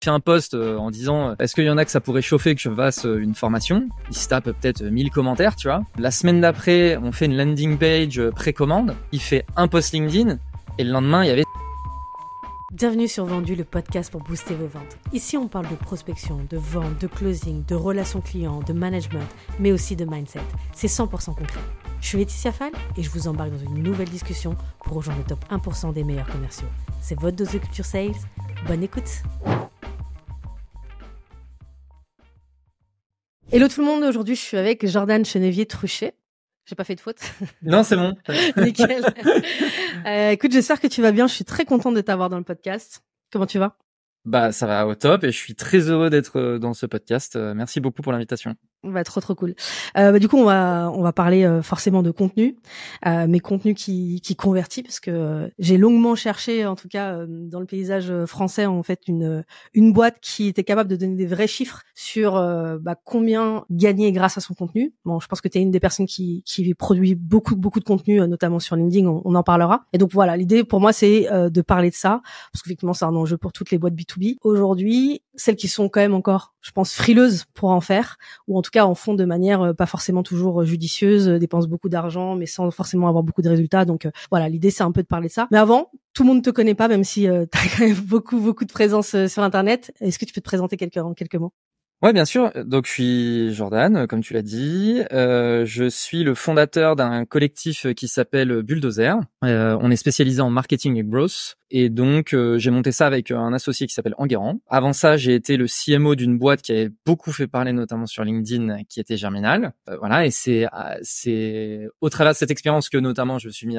Fait un post en disant est-ce qu'il y en a que ça pourrait chauffer que je fasse une formation. Il se tape peut-être 1000 commentaires, tu vois. La semaine d'après, on fait une landing page précommande. Il fait un post LinkedIn et le lendemain, il y avait... Bienvenue sur Vendu, le podcast pour booster vos ventes. Ici, on parle de prospection, de vente, de closing, de relations clients, de management, mais aussi de mindset. C'est 100% concret. Je suis Laetitia Fall et je vous embarque dans une nouvelle discussion pour rejoindre le top 1% des meilleurs commerciaux. C'est votre dose de culture sales. Bonne écoute. Hello tout le monde, aujourd'hui je suis avec Jordan Chenevier-Truchet. J'ai pas fait de faute. Non, c'est bon. Nickel. Écoute, j'espère que tu vas bien. Je suis très contente de t'avoir dans le podcast. Comment tu vas ? Bah, ça va au top et je suis très heureux d'être dans ce podcast. Merci beaucoup pour l'invitation. Bah, trop cool. Du coup, on va parler forcément de contenu, mais contenu qui convertit, parce que j'ai longuement cherché, en tout cas dans le paysage français, en fait une boîte qui était capable de donner des vrais chiffres sur combien gagner grâce à son contenu. Bon, je pense que tu es une des personnes qui produit beaucoup de contenu, notamment sur LinkedIn. On en parlera. Et donc voilà, l'idée pour moi c'est de parler de ça, parce qu'effectivement c'est un enjeu pour toutes les boîtes B2B aujourd'hui, celles qui sont quand même encore, je pense, frileuses pour en faire, ou en tout cas en font de manière pas forcément toujours judicieuse, dépensent beaucoup d'argent mais sans forcément avoir beaucoup de résultats. Donc voilà, l'idée c'est un peu de parler de ça. Mais avant, tout le monde te connaît pas, même si tu as quand même beaucoup de présence sur internet. Est-ce que tu peux te présenter en quelques mots ? Ouais, bien sûr. Donc, je suis Jordan, comme tu l'as dit. Je suis le fondateur d'un collectif qui s'appelle Bulldozer. On est spécialisé en marketing et growth. Et donc, j'ai monté ça avec un associé qui s'appelle Enguerrand. Avant ça, j'ai été le CMO d'une boîte qui avait beaucoup fait parler, notamment sur LinkedIn, qui était Germinal. Voilà, et c'est au travers de cette expérience que, notamment, je me suis mis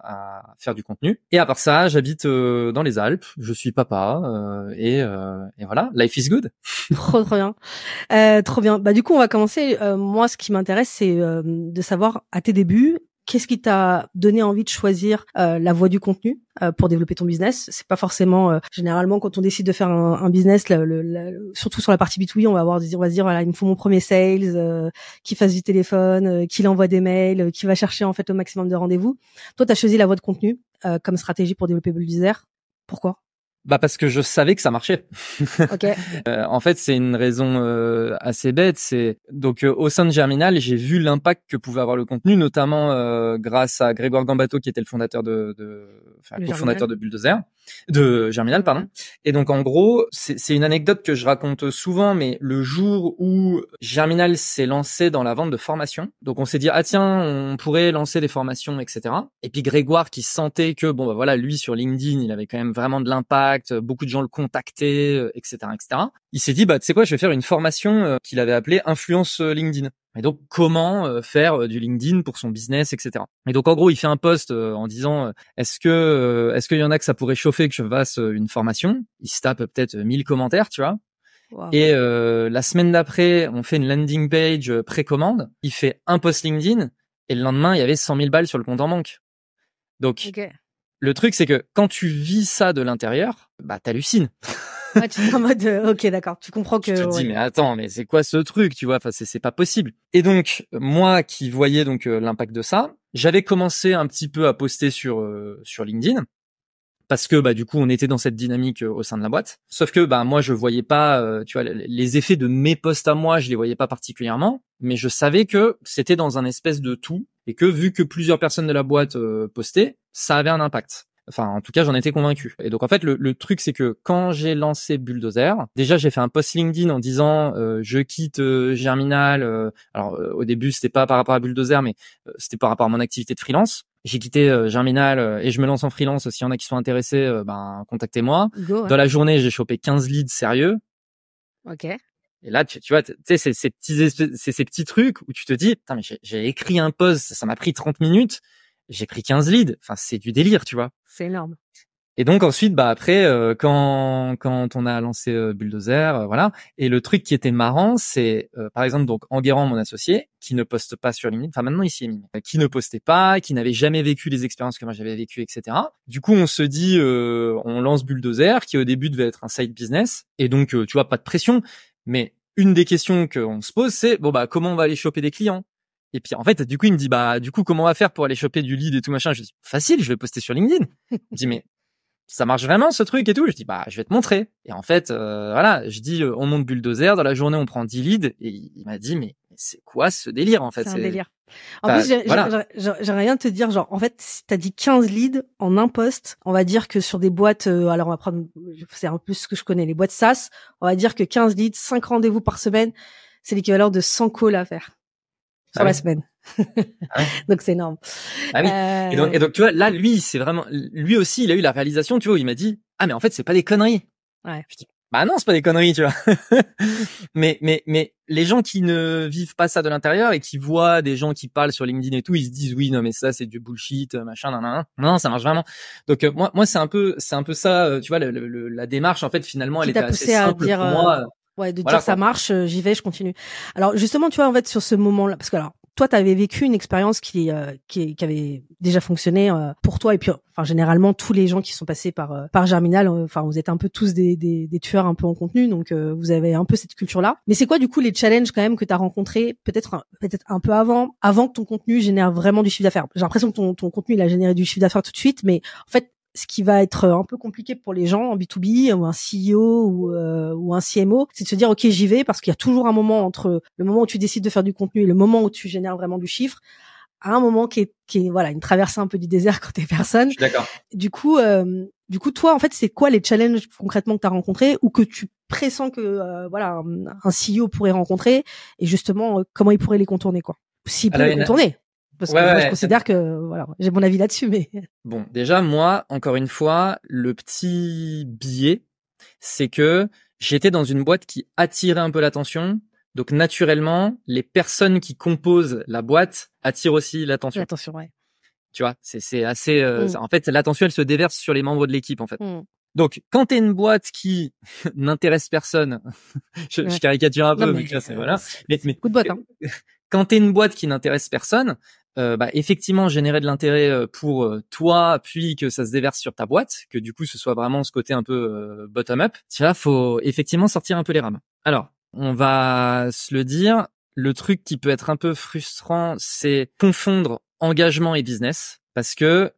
à faire du contenu. Et à part ça, j'habite dans les Alpes. Je suis papa. Et voilà, life is good. Trop bien. Trop bien. Bah du coup, on va commencer. Moi, ce qui m'intéresse, c'est de savoir à tes débuts, qu'est-ce qui t'a donné envie de choisir la voie du contenu pour développer ton business. C'est pas forcément généralement quand on décide de faire un business, surtout sur la partie B2B, on va se dire voilà, il me faut mon premier sales qui fasse du téléphone, qui envoie des mails, qui va chercher en fait au maximum de rendez-vous. Toi, t'as choisi la voie de contenu comme stratégie pour développer Bulldozer. Pourquoi ? Bah parce que je savais que ça marchait. Ok. En fait, c'est une raison assez bête. C'est donc au sein de Germinal, j'ai vu l'impact que pouvait avoir le contenu, notamment grâce à Grégoire Gambato, qui était le fondateur cofondateur de Bulldozer, de Germinal, pardon. Et donc en gros, c'est une anecdote que je raconte souvent, mais le jour où Germinal s'est lancé dans la vente de formations, donc on s'est dit tiens, on pourrait lancer des formations, etc. Et puis Grégoire qui sentait que lui sur LinkedIn, il avait quand même vraiment de l'impact. Beaucoup de gens le contactaient, etc., etc. Il s'est dit, tu sais quoi, je vais faire une formation qu'il avait appelée Influence LinkedIn. Et donc, comment faire du LinkedIn pour son business, etc. Et donc, en gros, il fait un post en disant, est-ce qu'il y en a que ça pourrait chauffer que je fasse une formation ? Il se tape peut-être 1000 commentaires, tu vois. Wow. Et la semaine d'après, on fait une landing page précommande. Il fait un post LinkedIn et le lendemain, il y avait 100 000 balles sur le compte en banque. Donc, okay. Le truc, c'est que quand tu vis ça de l'intérieur, t'hallucines. Ouais, tu es en mode, ok, d'accord, tu comprends que... Tu te dis, mais attends, mais c'est quoi ce truc, tu vois, enfin, c'est pas possible. Et donc, moi qui voyais donc l'impact de ça, j'avais commencé un petit peu à poster sur LinkedIn, parce que du coup, on était dans cette dynamique au sein de la boîte. Sauf que moi, je voyais pas, tu vois, les effets de mes posts à moi, je les voyais pas particulièrement, mais je savais que c'était dans un espèce de tout, et que vu que plusieurs personnes de la boîte postaient, ça avait un impact. Enfin, en tout cas, j'en étais convaincu. Et donc, en fait, le truc, c'est que quand j'ai lancé Bulldozer, déjà, j'ai fait un post LinkedIn en disant je quitte Germinal. Au début, c'était pas par rapport à Bulldozer, mais c'était par rapport à mon activité de freelance. J'ai quitté Germinal et je me lance en freelance. S'il y en a qui sont intéressés, contactez-moi. Go, ouais. Dans la journée, j'ai chopé 15 leads sérieux. Ok. Et là, tu vois, c'est ces petits trucs où tu te dis, putain, mais j'ai écrit un post, ça m'a pris 30 minutes. J'ai pris 15 leads. Enfin, c'est du délire, tu vois. C'est énorme. Et donc ensuite, après, quand on a lancé Bulldozer, voilà. Et le truc qui était marrant, c'est par exemple donc Enguerrand, mon associé, qui ne poste pas sur LinkedIn. Enfin, maintenant il s'y est mis. Qui ne postait pas, qui n'avait jamais vécu les expériences que moi j'avais vécues, etc. Du coup, on se dit, on lance Bulldozer, qui au début devait être un side business. Et donc, tu vois, pas de pression. Mais une des questions qu'on se pose, c'est comment on va aller choper des clients ? Et puis en fait, du coup, il me dit comment on va faire pour aller choper du lead et tout machin. Je dis facile, je vais poster sur LinkedIn. Il me dit mais ça marche vraiment ce truc et tout. Je dis bah je vais te montrer. Et en fait voilà, je dis on monte bulldozer, dans la journée on prend 10 leads et il m'a dit mais c'est quoi ce délire en fait? C'est un délire. En Enfin, plus, voilà. j'aimerais rien te dire, genre, en fait, si t'as dit 15 leads en un poste, on va dire que sur des boîtes, alors on va prendre, c'est un peu ce que je connais, les boîtes SaaS, on va dire que 15 leads, 5 rendez-vous par semaine, c'est l'équivalent de 100 calls à faire sur la semaine. Ah ouais. Donc c'est énorme. Ah oui. Et donc tu vois, là, lui, c'est vraiment, lui aussi, il a eu la réalisation, tu vois, il m'a dit, ah, mais en fait, c'est pas des conneries. Ouais. Je dis, bah non, c'est pas des conneries, tu vois. mais les gens qui ne vivent pas ça de l'intérieur et qui voient des gens qui parlent sur LinkedIn et tout, ils se disent, oui, non, mais ça, c'est du bullshit, machin, nan. Non, ça marche vraiment. Donc, moi, c'est un peu ça, tu vois, la démarche, en fait, finalement, elle était assez simple pour moi. Ouais, de voilà, dire ça marche, j'y vais, je continue. Alors justement, tu vois, en fait, sur ce moment-là, parce que alors, toi, tu avais vécu une expérience qui avait déjà fonctionné pour toi, et puis, enfin, généralement, tous les gens qui sont passés par Germinal, enfin, vous êtes un peu tous des tueurs un peu en contenu, donc vous avez un peu cette culture-là. Mais c'est quoi, du coup, les challenges quand même que tu as rencontrés, peut-être un peu avant que ton contenu génère vraiment du chiffre d'affaires. J'ai l'impression que ton contenu, il a généré du chiffre d'affaires tout de suite, mais en fait, ce qui va être un peu compliqué pour les gens en B2B ou un CEO ou un CMO, c'est de se dire ok, j'y vais, parce qu'il y a toujours un moment entre le moment où tu décides de faire du contenu et le moment où tu génères vraiment du chiffre, à un moment qui est voilà, une traversée un peu du désert quand t'es personne. Je suis d'accord. Du coup toi en fait, c'est quoi les challenges concrètement que tu as rencontrés ou que tu pressens que voilà, un CEO pourrait rencontrer, et justement comment il pourrait les contourner, quoi, s'il peut les contourner? Parce que moi, je considère que, voilà, j'ai mon avis là-dessus, mais. Bon, déjà, moi, encore une fois, le petit biais, c'est que j'étais dans une boîte qui attirait un peu l'attention. Donc, naturellement, les personnes qui composent la boîte attirent aussi l'attention. L'attention, ouais. Tu vois, c'est assez, en fait, l'attention, elle se déverse sur les membres de l'équipe, en fait. Donc, quand t'es une boîte qui n'intéresse personne, je caricature un peu, mais c'est voilà. Mais coup de boîte, hein. Quand t'es une boîte qui n'intéresse personne, bah effectivement générer de l'intérêt pour toi, puis que ça se déverse sur ta boîte, que du coup ce soit vraiment ce côté un peu bottom up. Là, faut effectivement sortir un peu les rames. Alors, on va se le dire, le truc qui peut être un peu frustrant, c'est confondre engagement et business, parce que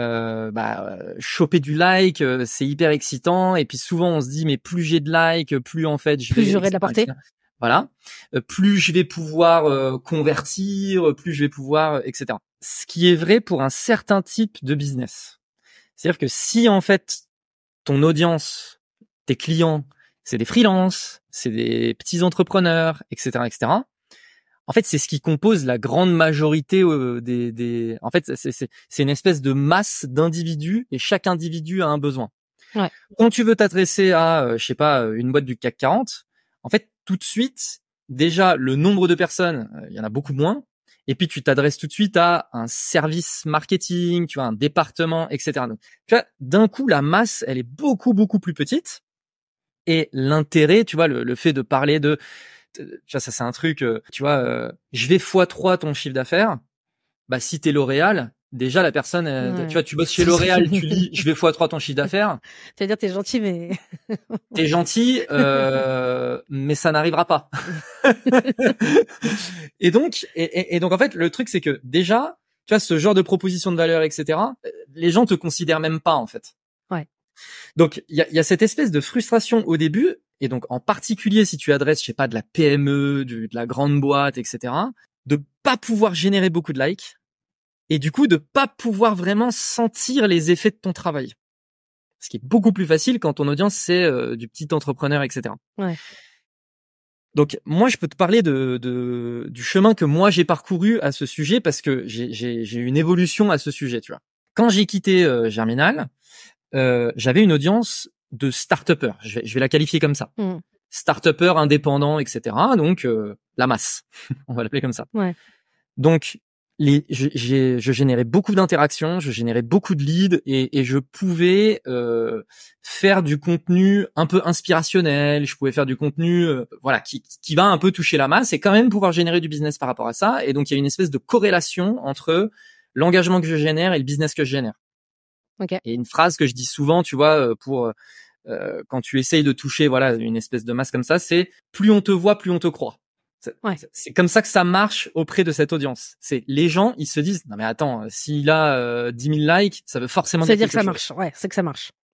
choper du like, c'est hyper excitant, et puis souvent on se dit mais plus j'ai de like, plus en fait j'aurai de la portée. Voilà, plus je vais pouvoir convertir, plus je vais pouvoir, etc. Ce qui est vrai pour un certain type de business. C'est-à-dire que si en fait ton audience, tes clients, c'est des freelances, c'est des petits entrepreneurs, etc., etc. En fait, c'est ce qui compose la grande majorité des. En fait, c'est une espèce de masse d'individus et chaque individu a un besoin. Ouais. Quand tu veux t'adresser à, je sais pas, une boîte du CAC 40, en fait, tout de suite, déjà, le nombre de personnes, il y en a beaucoup moins. Et puis, tu t'adresses tout de suite à un service marketing, tu vois, un département, etc. Donc, tu vois, d'un coup, la masse, elle est beaucoup, beaucoup plus petite. Et l'intérêt, tu vois, le fait de parler de, tu vois, ça, c'est un truc, tu vois, je vais x3 ton chiffre d'affaires. Bah, si t'es L'Oréal, déjà, la personne, tu vois, tu bosses chez L'Oréal, tu lis, je vais x3 ton chiffre d'affaires. Tu vas dire, t'es gentil, mais. T'es gentil, mais ça n'arrivera pas. et donc, en fait, le truc, c'est que déjà, tu vois, ce genre de proposition de valeur, etc., les gens te considèrent même pas, en fait. Ouais. Donc, il y a cette espèce de frustration au début, et donc, en particulier, si tu adresses, je sais pas, de la PME, de la grande boîte, etc., de pas pouvoir générer beaucoup de likes, et du coup, de pas pouvoir vraiment sentir les effets de ton travail. Ce qui est beaucoup plus facile quand ton audience, c'est du petit entrepreneur, etc. Ouais. Donc, moi, je peux te parler du chemin que moi, j'ai parcouru à ce sujet, parce que j'ai eu une évolution à ce sujet, tu vois. Quand j'ai quitté Germinal, j'avais une audience de start-upers. Je vais la qualifier comme ça. Start-upers indépendants, etc. Donc, la masse. On va l'appeler comme ça. Ouais. Donc, je générais beaucoup d'interactions, je générais beaucoup de leads, et je pouvais faire du contenu un peu inspirationnel, je pouvais faire du contenu voilà, qui va un peu toucher la masse et quand même pouvoir générer du business par rapport à ça. Et donc il y a une espèce de corrélation entre l'engagement que je génère et le business que je génère. Okay. Et une phrase que je dis souvent, tu vois, pour quand tu essayes de toucher voilà une espèce de masse comme ça, c'est plus on te voit, plus on te croit. C'est comme ça que ça marche auprès de cette audience. C'est les gens, ils se disent non mais attends, s'il a 10 000 likes, ça veut forcément dire que ça marche. Ouais, c'est que ça marche.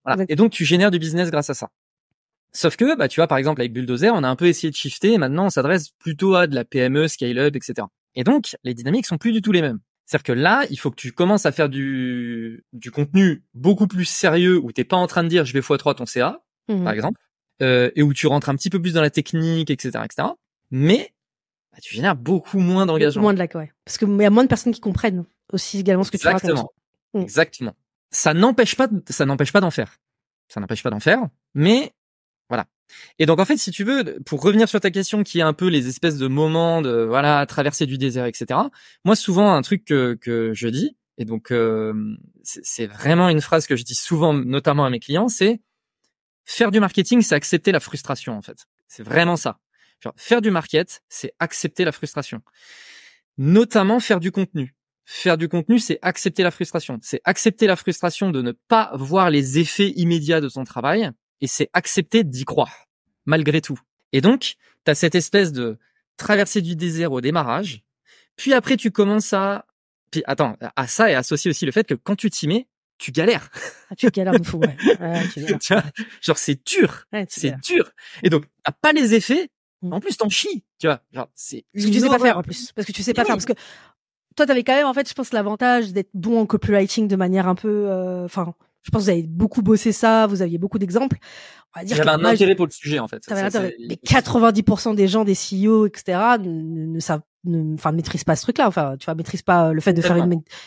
Voilà. Et donc, tu génères du business grâce à ça. Sauf que, bah, tu vois, par exemple, avec Bulldozer, on a un peu essayé de shifter et maintenant, on s'adresse plutôt à de la PME, scale-up, etc. Et donc, les dynamiques sont plus du tout les mêmes. C'est-à-dire que là, il faut que tu commences à faire du contenu beaucoup plus sérieux où t'es pas en train de dire je vais x3 ton CA, par exemple, et où tu rentres un petit peu plus dans la technique, etc., etc. Mais, bah, tu génères beaucoup moins d'engagement. Moins de like, ouais. Parce que il y a moins de personnes qui comprennent aussi également ce que tu racontes. Exactement. Ça n'empêche pas d'en faire. Ça n'empêche pas d'en faire, mais voilà. Et donc en fait, si tu veux, pour revenir sur ta question, qui est un peu les espèces de moments de voilà traverser du désert, etc. Moi, souvent un truc que je dis, et donc c'est vraiment une phrase que je dis souvent, notamment à mes clients, c'est faire du marketing, c'est accepter la frustration en fait. C'est vraiment ça. Genre, faire du market, c'est accepter la frustration. Notamment faire du contenu. Faire du contenu, c'est accepter la frustration. C'est accepter la frustration de ne pas voir les effets immédiats de ton travail. Et c'est accepter d'y croire, malgré tout. Et donc, tu as cette espèce de traversée du désert au démarrage. Puis après, tu commences à... Puis attends, à ça est associé aussi le fait que quand tu t'y mets, tu galères. Ah, tu galères de fou, ouais. Tu vois, genre, c'est dur. Ouais, c'est dur. Et donc, t'as pas les effets. En plus, t'en chies. Tu vois, genre, c'est parce que tu sais pas faire, en plus. Parce que tu sais pas faire. Parce que toi, t'avais quand même, en fait, je pense, l'avantage d'être bon en copywriting de manière un peu... Enfin... je pense que vous avez beaucoup bossé ça, vous aviez beaucoup d'exemples. On va dire j'avais un intérêt pour le sujet, en fait. Mais 90% des gens, des CEO, etc., ne maîtrisent pas ce truc-là. Enfin, tu vois, maîtrisent pas le fait de faire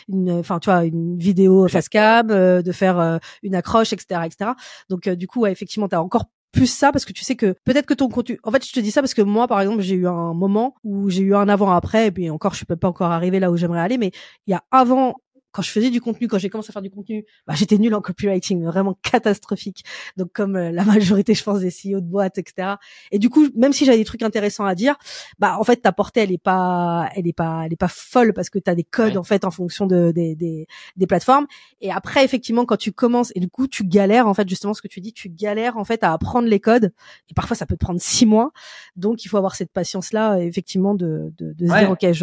une vidéo face cam, de faire une accroche, etc., etc. Donc, du coup, ouais, effectivement, t'as encore plus ça parce que tu sais que peut-être que ton contenu, en fait, je te dis ça parce que moi, par exemple, j'ai eu un moment où j'ai eu un avant-après, et puis encore, je peux pas encore arriver là où j'aimerais aller, mais il y a avant, quand je faisais du contenu, quand j'ai commencé à faire du contenu, bah, j'étais nulle en copywriting, vraiment catastrophique. Donc, comme la majorité, je pense, des CEO de boîtes, etc. Et du coup, même si j'avais des trucs intéressants à dire, bah, en fait, ta portée, elle est pas folle parce que t'as des codes, en fait, en fonction des plateformes. Et après, effectivement, quand tu commences, et du coup, tu galères, en fait, justement, ce que tu dis, tu galères, en fait, à apprendre les codes. Et parfois, ça peut te prendre 6 mois. Donc, il faut avoir cette patience-là, effectivement, de se dire, OK,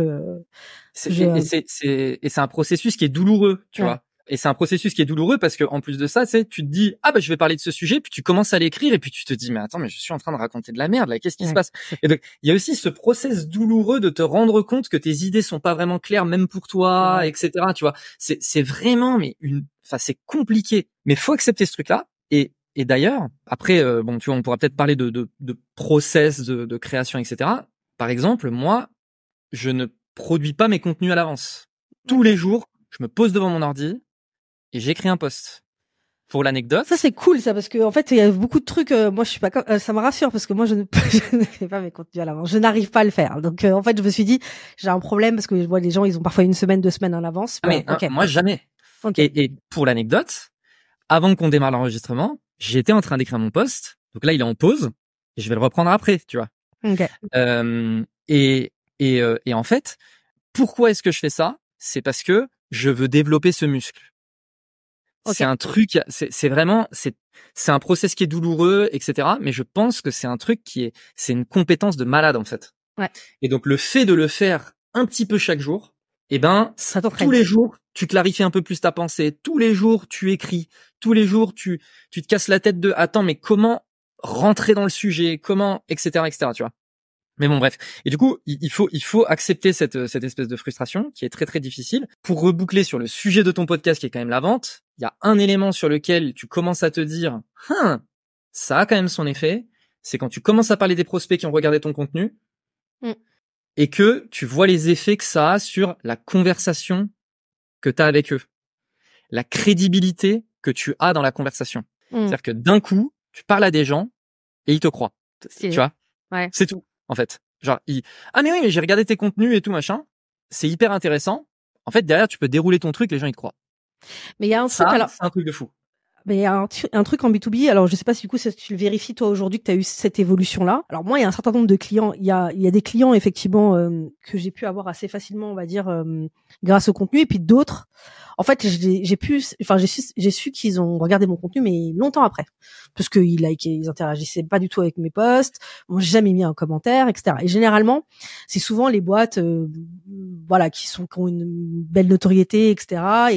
c'est un processus qui est douloureux, tu vois. Et c'est un processus qui est douloureux parce que en plus de ça, tu te dis ah bah je vais parler de ce sujet, puis tu commences à l'écrire et puis tu te dis mais attends mais je suis en train de raconter de la merde là, qu'est-ce qui se passe? Et donc il y a aussi ce process douloureux de te rendre compte que tes idées sont pas vraiment claires même pour toi, etc. Tu vois, c'est vraiment c'est compliqué, mais faut accepter ce truc-là. Et d'ailleurs après bon tu vois on pourra peut-être parler de process de création, etc. Par exemple moi je ne produis pas mes contenus à l'avance. Tous les jours, je me pose devant mon ordi et j'écris un post. Pour l'anecdote. Ça, c'est cool, ça, parce que, en fait, il y a beaucoup de trucs, moi, je suis pas ça me rassure parce que moi, je ne fais pas mes contenus à l'avance. Je n'arrive pas à le faire. Donc, en fait, je me suis dit, j'ai un problème parce que je vois les gens, ils ont parfois 1 semaine, 2 semaines à l'avance. Mais, moi, jamais. Et pour l'anecdote, avant qu'on démarre l'enregistrement, j'étais en train d'écrire mon post. Donc là, il est en pause et je vais le reprendre après, tu vois. Et en fait, pourquoi est-ce que je fais ça? C'est parce que je veux développer ce muscle. C'est un truc, c'est vraiment, c'est un process qui est douloureux, etc. Mais je pense que c'est un truc c'est une compétence de malade, en fait. Ouais. Et donc, le fait de le faire un petit peu chaque jour, tous les jours, tu clarifies un peu plus ta pensée. Tous les jours, tu écris. Tous les jours, tu te casses la tête de, attends, mais comment rentrer dans le sujet? Comment, etc., etc., tu vois. Mais bon, bref. Et du coup, il faut accepter cette espèce de frustration qui est très, très difficile. Pour reboucler sur le sujet de ton podcast qui est quand même la vente, il y a un élément sur lequel tu commences à te dire, ça a quand même son effet. C'est quand tu commences à parler des prospects qui ont regardé ton contenu et que tu vois les effets que ça a sur la conversation que tu as avec eux. La crédibilité que tu as dans la conversation. C'est-à-dire que d'un coup, tu parles à des gens et ils te croient. Tu vois? Ouais. C'est tout. En fait, genre, mais oui, mais j'ai regardé tes contenus et tout machin. C'est hyper intéressant. En fait, derrière, tu peux dérouler ton truc, les gens y te croient. Mais il y a un truc, c'est un truc de fou. Mais il y a un truc en B2B. Alors, je sais pas si du coup, tu le vérifies toi aujourd'hui que tu as eu cette évolution-là. Alors moi, il y a un certain nombre de clients. Il y a des clients effectivement que j'ai pu avoir assez facilement, on va dire, grâce au contenu, et puis d'autres. En fait, j'ai su qu'ils ont regardé mon contenu, mais longtemps après, parce qu'ils likaient, ils interagissaient pas du tout avec mes posts, m'ont jamais mis un commentaire, etc. Et généralement, c'est souvent les boîtes, qui ont une belle notoriété, etc. et qui ont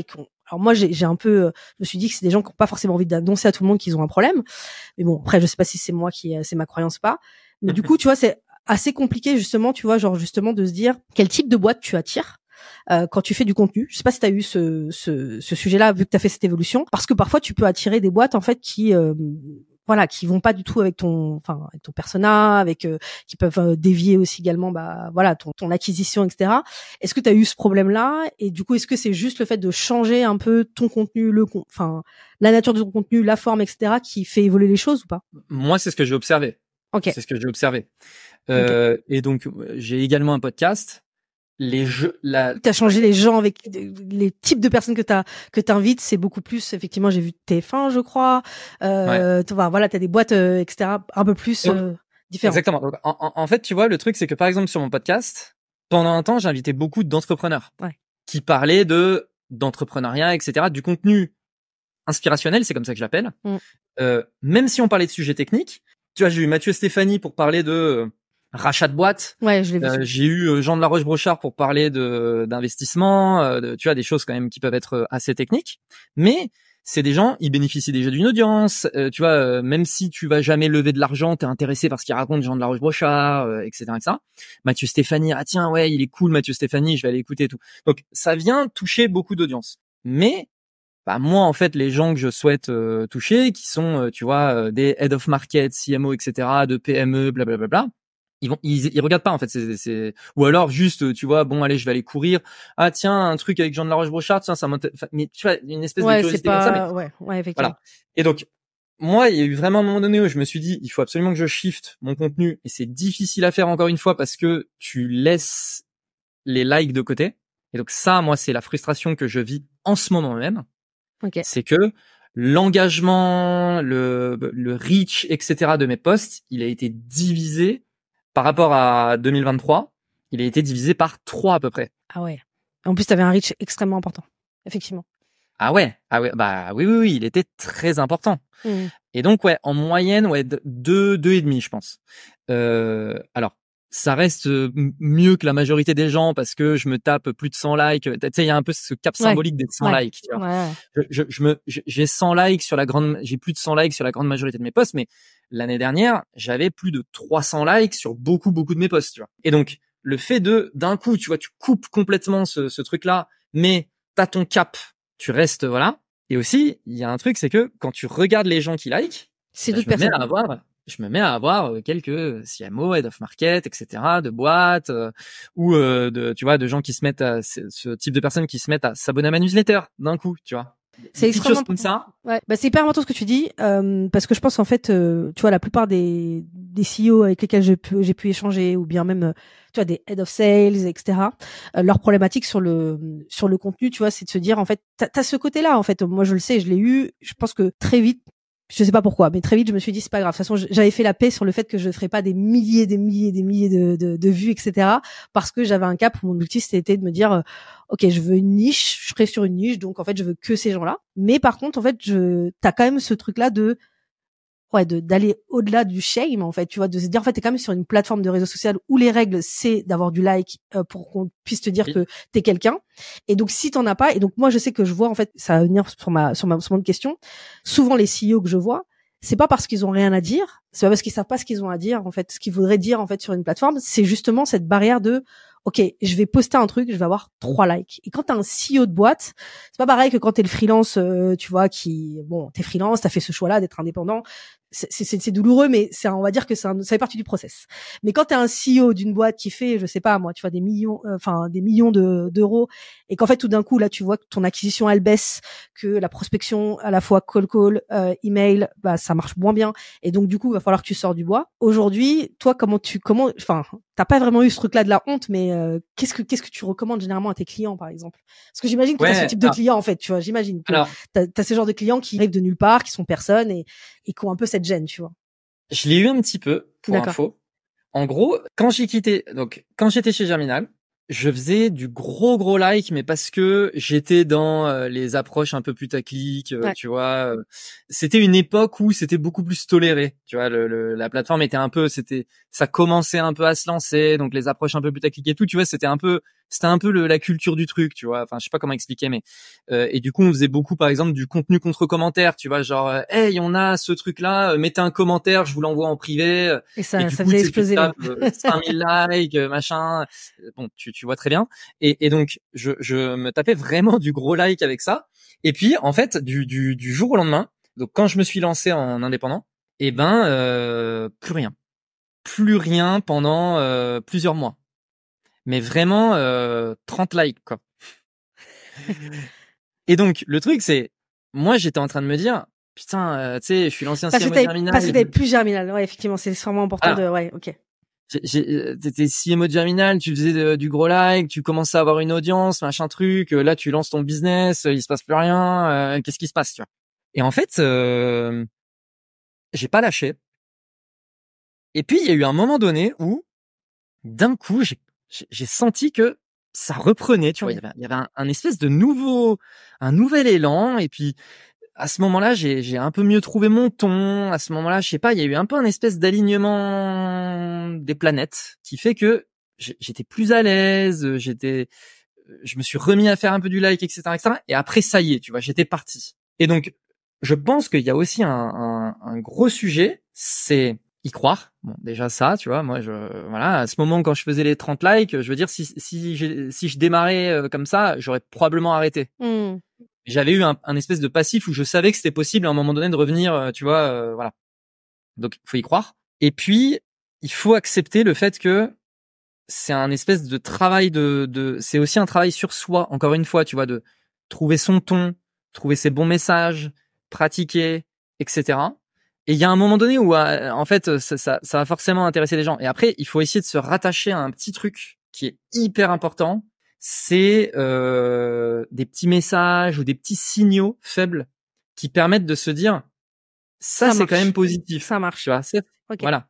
Alors moi, j'ai un peu, je me suis dit que c'est des gens qui n'ont pas forcément envie d'annoncer à tout le monde qu'ils ont un problème. Mais bon, après, je sais pas si c'est moi c'est ma croyance ou pas. Mais du coup, tu vois, c'est assez compliqué justement, tu vois, genre justement de se dire quel type de boîte tu attires. Quand tu fais du contenu, je sais pas si tu as eu ce sujet-là vu que tu as fait cette évolution, parce que parfois tu peux attirer des boîtes en fait qui voilà, qui vont pas du tout avec ton persona, avec qui peuvent dévier aussi également voilà ton acquisition, etc. Est-ce que tu as eu ce problème-là, et du coup est-ce que c'est juste le fait de changer un peu ton contenu, la nature de ton contenu, la forme, etc. qui fait évoluer les choses ou pas? Moi, c'est ce que j'ai observé. Ok. C'est ce que j'ai observé. Okay. Et donc j'ai également un podcast. T'as changé les gens avec les types de personnes que t'invites, c'est beaucoup plus, effectivement, j'ai vu TF1, je crois, Ouais. voilà, t'as des boîtes, etc., un peu plus différentes. Exactement. Donc, en fait, tu vois, le truc, c'est que par exemple, sur mon podcast, pendant un temps, j'invitais beaucoup d'entrepreneurs qui parlaient d'entrepreneuriat, etc., du contenu inspirationnel, c'est comme ça que j'appelle. Même si on parlait de sujets techniques, tu vois, j'ai eu Mathieu Stéphanie pour parler de rachat de boîte. Ouais, je l'ai vu. J'ai eu Jean de la Roche-Brochard pour parler d'investissement, tu vois, des choses quand même qui peuvent être assez techniques. Mais c'est des gens, ils bénéficient déjà d'une audience. Tu vois, même si tu vas jamais lever de l'argent, t'es intéressé par ce qu'il raconte Jean de la Roche-Brochard, etc., etc. Mathieu Stéphanie, ah tiens, ouais, il est cool, Mathieu Stéphanie, je vais aller écouter et tout. Donc ça vient toucher beaucoup d'audience. Mais moi, en fait, les gens que je souhaite toucher, qui sont, tu vois, des head of market, CMO, etc., de PME, blablabla, ils regardent pas, en fait. Ou alors juste, tu vois, bon, allez, je vais aller courir. Ah tiens, un truc avec Jean de la Roche-Brochard, tiens, ça m'intéresse. Mais tu vois, une espèce de curiosité comme ça. Mais ouais, effectivement. Voilà. Et donc, moi, il y a eu vraiment un moment donné où je me suis dit, il faut absolument que je shift mon contenu, et c'est difficile à faire encore une fois parce que tu laisses les likes de côté. Et donc ça, moi, c'est la frustration que je vis en ce moment même. Okay. C'est que l'engagement, le reach, etc. de mes posts, il a été divisé par rapport à 2023. Il a été divisé par 3 à peu près. Ah ouais. En plus, t'avais un reach extrêmement important. Effectivement. Ah ouais. Bah oui, il était très important. Et donc ouais, en moyenne, ouais, 2,5, je pense. Alors, ça reste mieux que la majorité des gens parce que je me tape plus de 100 likes. Tu sais, il y a un peu ce cap symbolique des 100 likes, tu vois. J'ai 100 likes j'ai plus de 100 likes sur la grande majorité de mes posts, mais l'année dernière, j'avais plus de 300 likes sur beaucoup de mes posts, tu vois. Et donc, le fait d'un coup, tu vois, tu coupes complètement ce truc-là, mais t'as ton cap, tu restes, voilà. Et aussi, il y a un truc, c'est que quand tu regardes les gens qui like, c'est d'autres personnes. Je me mets à avoir quelques CMO, head of market, etc., de boîtes, ou tu vois, de gens qui se mettent ce type de personnes qui se mettent à s'abonner à ma newsletter d'un coup, tu vois. C'est extrêmement comme ça. Ouais, c'est hyper important ce que tu dis, parce que je pense en fait, tu vois, la plupart des CEO avec lesquels j'ai pu échanger, ou bien même, tu vois, des head of sales, etc. Leur problématique sur le contenu, tu vois, c'est de se dire en fait, t'as ce côté-là en fait. Moi, je le sais, je l'ai eu. Je pense que très vite. Je sais pas pourquoi, mais très vite, je me suis dit, c'est pas grave. De toute façon, j'avais fait la paix sur le fait que je ne ferais pas des milliers de vues, etc. Parce que j'avais un cap où mon objectif, c'était de me dire, ok, je veux une niche, je serai sur une niche, donc en fait, je veux que ces gens-là. Mais par contre, en fait, t'as quand même ce truc-là d'aller au-delà du shame, en fait, tu vois, de se dire, en fait, t'es quand même sur une plateforme de réseau social où les règles, c'est d'avoir du like pour qu'on puisse te dire que t'es quelqu'un. Et donc, si t'en as pas, et donc moi, je sais que je vois, en fait, ça va venir sur mon question. Souvent, les CEO que je vois, c'est pas parce qu'ils ont rien à dire, c'est pas parce qu'ils savent pas ce qu'ils ont à dire, en fait, ce qu'ils voudraient dire, en fait, sur une plateforme, c'est justement cette barrière de, ok, je vais poster un truc, je vais avoir 3 likes. Et quand t'as un CEO de boîte, c'est pas pareil que quand t'es le freelance, tu vois, t'es freelance, t'as fait ce choix-là d'être indépendant. C'est douloureux, mais on va dire que ça fait partie du process. Mais quand t'es un CEO d'une boîte qui fait, je sais pas, moi, tu vois, des millions d'euros, et qu'en fait, tout d'un coup, là, tu vois que ton acquisition, elle baisse, que la prospection, à la fois call, email, ça marche moins bien. Et donc, du coup, il va falloir que tu sors du bois. Aujourd'hui, toi, t'as pas vraiment eu ce truc-là de la honte, mais qu'est-ce que tu recommandes généralement à tes clients, par exemple? Parce que j'imagine que t'as ce type de client, en fait, tu vois, j'imagine que t'as ce genre de clients qui arrivent de nulle part, qui sont personne et qui ont un peu cette gêne, tu vois. Je l'ai eu un petit peu, pour info. En gros, quand j'étais chez Germinal, je faisais du gros like, mais parce que j'étais dans les approches un peu putaclic, tu vois. C'était une époque où c'était beaucoup plus toléré, tu vois. La plateforme était ça commençait un peu à se lancer, donc les approches un peu putaclic et tout, tu vois, c'était un peu c'était un peu la culture du truc, tu vois. Enfin, je sais pas comment expliquer, mais et du coup, on faisait beaucoup, par exemple, du contenu contre commentaire, tu vois, genre, hey, on a ce truc-là, mettez un commentaire, je vous l'envoie en privé. Et ça du coup, faisait exploser les 5000 likes, machin. Bon, tu vois très bien. Et donc, je me tapais vraiment du gros like avec ça. Et puis, en fait, du jour au lendemain, donc quand je me suis lancé en indépendant, plus rien pendant plusieurs mois. Mais vraiment 30 likes, quoi. Et donc le truc c'est, moi j'étais en train de me dire, putain, tu sais, je suis l'ancien CMO de Germinal. Parce que t'avais plus Germinal, ouais, effectivement, c'est vraiment important ouais, ok. T'étais CMO de Germinal, tu faisais du gros like, tu commençais à avoir une audience, machin truc, là tu lances ton business, il se passe plus rien, qu'est-ce qui se passe, tu vois. Et en fait, j'ai pas lâché. Et puis il y a eu un moment donné où, d'un coup, j'ai senti que ça reprenait, tu vois, il y avait un espèce de un nouvel élan, et puis à ce moment-là, j'ai un peu mieux trouvé mon ton. À ce moment-là, je sais pas, il y a eu un peu un espèce d'alignement des planètes qui fait que j'étais plus à l'aise, je me suis remis à faire un peu du like, etc., etc. Et après, ça y est, tu vois, j'étais parti. Et donc, je pense qu'il y a aussi un gros sujet, c'est y croire. Bon, déjà ça, tu vois, moi, voilà, à ce moment, quand je faisais les 30 likes, je veux dire, si je démarrais comme ça, j'aurais probablement arrêté. J'avais eu un espèce de passif où je savais que c'était possible à un moment donné de revenir, tu vois, voilà. Donc, il faut y croire. Et puis, il faut accepter le fait que c'est un espèce de travail c'est aussi un travail sur soi, encore une fois, tu vois, de trouver son ton, trouver ses bons messages, pratiquer, etc. Et il y a un moment donné où, en fait, ça va forcément intéresser les gens. Et après, il faut essayer de se rattacher à un petit truc qui est hyper important. C'est des petits messages ou des petits signaux faibles qui permettent de se dire, ça c'est quand même positif. Ça marche. Tu vois, okay. Voilà.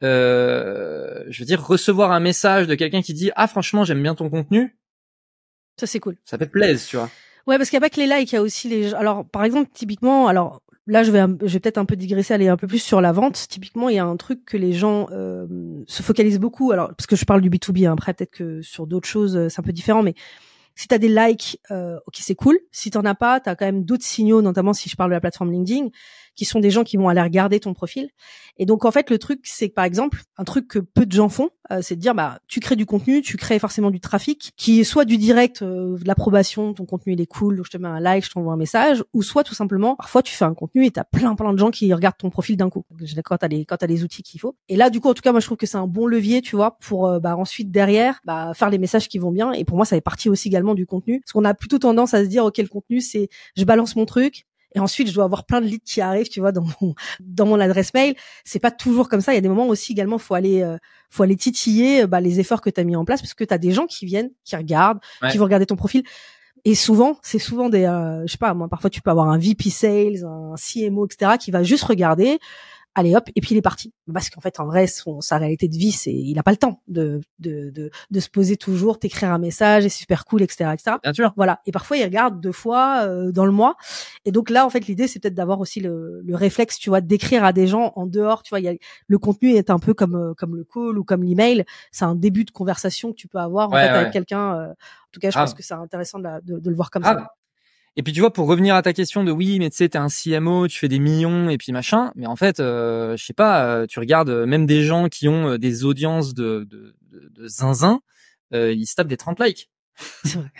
Je veux dire, recevoir un message de quelqu'un qui dit, ah, franchement, j'aime bien ton contenu. Ça, c'est cool. Ça fait plaisir, tu vois. Ouais, parce qu'il n'y a pas que les likes, il y a aussi les, alors, par exemple, typiquement, alors, là, je vais peut-être un peu digresser, aller un peu plus sur la vente. Typiquement, il y a un truc que les gens se focalisent beaucoup. Alors, parce que je parle du B2B, hein, après, peut-être que sur d'autres choses, c'est un peu différent, mais si t'as des likes, ok, c'est cool. Si t'en as pas, t'as quand même d'autres signaux, notamment si je parle de la plateforme LinkedIn, qui sont des gens qui vont aller regarder ton profil. Et donc, en fait, le truc, c'est que, par exemple, un truc que peu de gens font, c'est de dire, bah, tu crées du contenu, tu crées forcément du trafic, qui est soit du direct, de l'approbation, ton contenu, il est cool, donc je te mets un like, je t'envoie un message, ou soit, tout simplement, parfois, tu fais un contenu et t'as plein de gens qui regardent ton profil d'un coup. Quand t'as les outils qu'il faut. Et là, du coup, en tout cas, moi, je trouve que c'est un bon levier, tu vois, pour, bah, ensuite, derrière, bah, faire les messages qui vont bien. Et pour moi, ça fait partie aussi également du contenu. Parce qu'on a plutôt tendance à se dire, ok, le contenu, c'est, je balance mon truc, et ensuite, je dois avoir plein de leads qui arrivent, tu vois, dans mon adresse mail. C'est pas toujours comme ça. Il y a des moments aussi également, faut aller titiller, bah, les efforts que tu as mis en place, parce que tu as des gens qui viennent, qui regardent, qui vont regarder ton profil. Et souvent, c'est souvent des, je sais pas, moi, parfois tu peux avoir un VP Sales, un CMO, etc., qui va juste regarder. Allez hop, et puis il est parti. Parce qu'en fait, en vrai, sa réalité de vie, c'est, il a pas le temps de se poser toujours, t'écrire un message, et c'est super cool, etc., etc. Bien sûr. Voilà. Et parfois, il regarde 2 fois dans le mois. Et donc là, en fait, l'idée, c'est peut-être d'avoir aussi le réflexe, tu vois, d'écrire à des gens en dehors. Tu vois, le contenu est un peu comme le call ou comme l'email. C'est un début de conversation que tu peux avoir en fait avec quelqu'un. En tout cas, je pense que c'est intéressant de le voir comme ça. Et puis tu vois, pour revenir à ta question de oui, mais tu sais, t'es un CMO, tu fais des millions et puis machin, mais en fait, je sais pas, tu regardes même des gens qui ont des audiences de zinzin, ils se tapent des 30 likes. C'est vrai.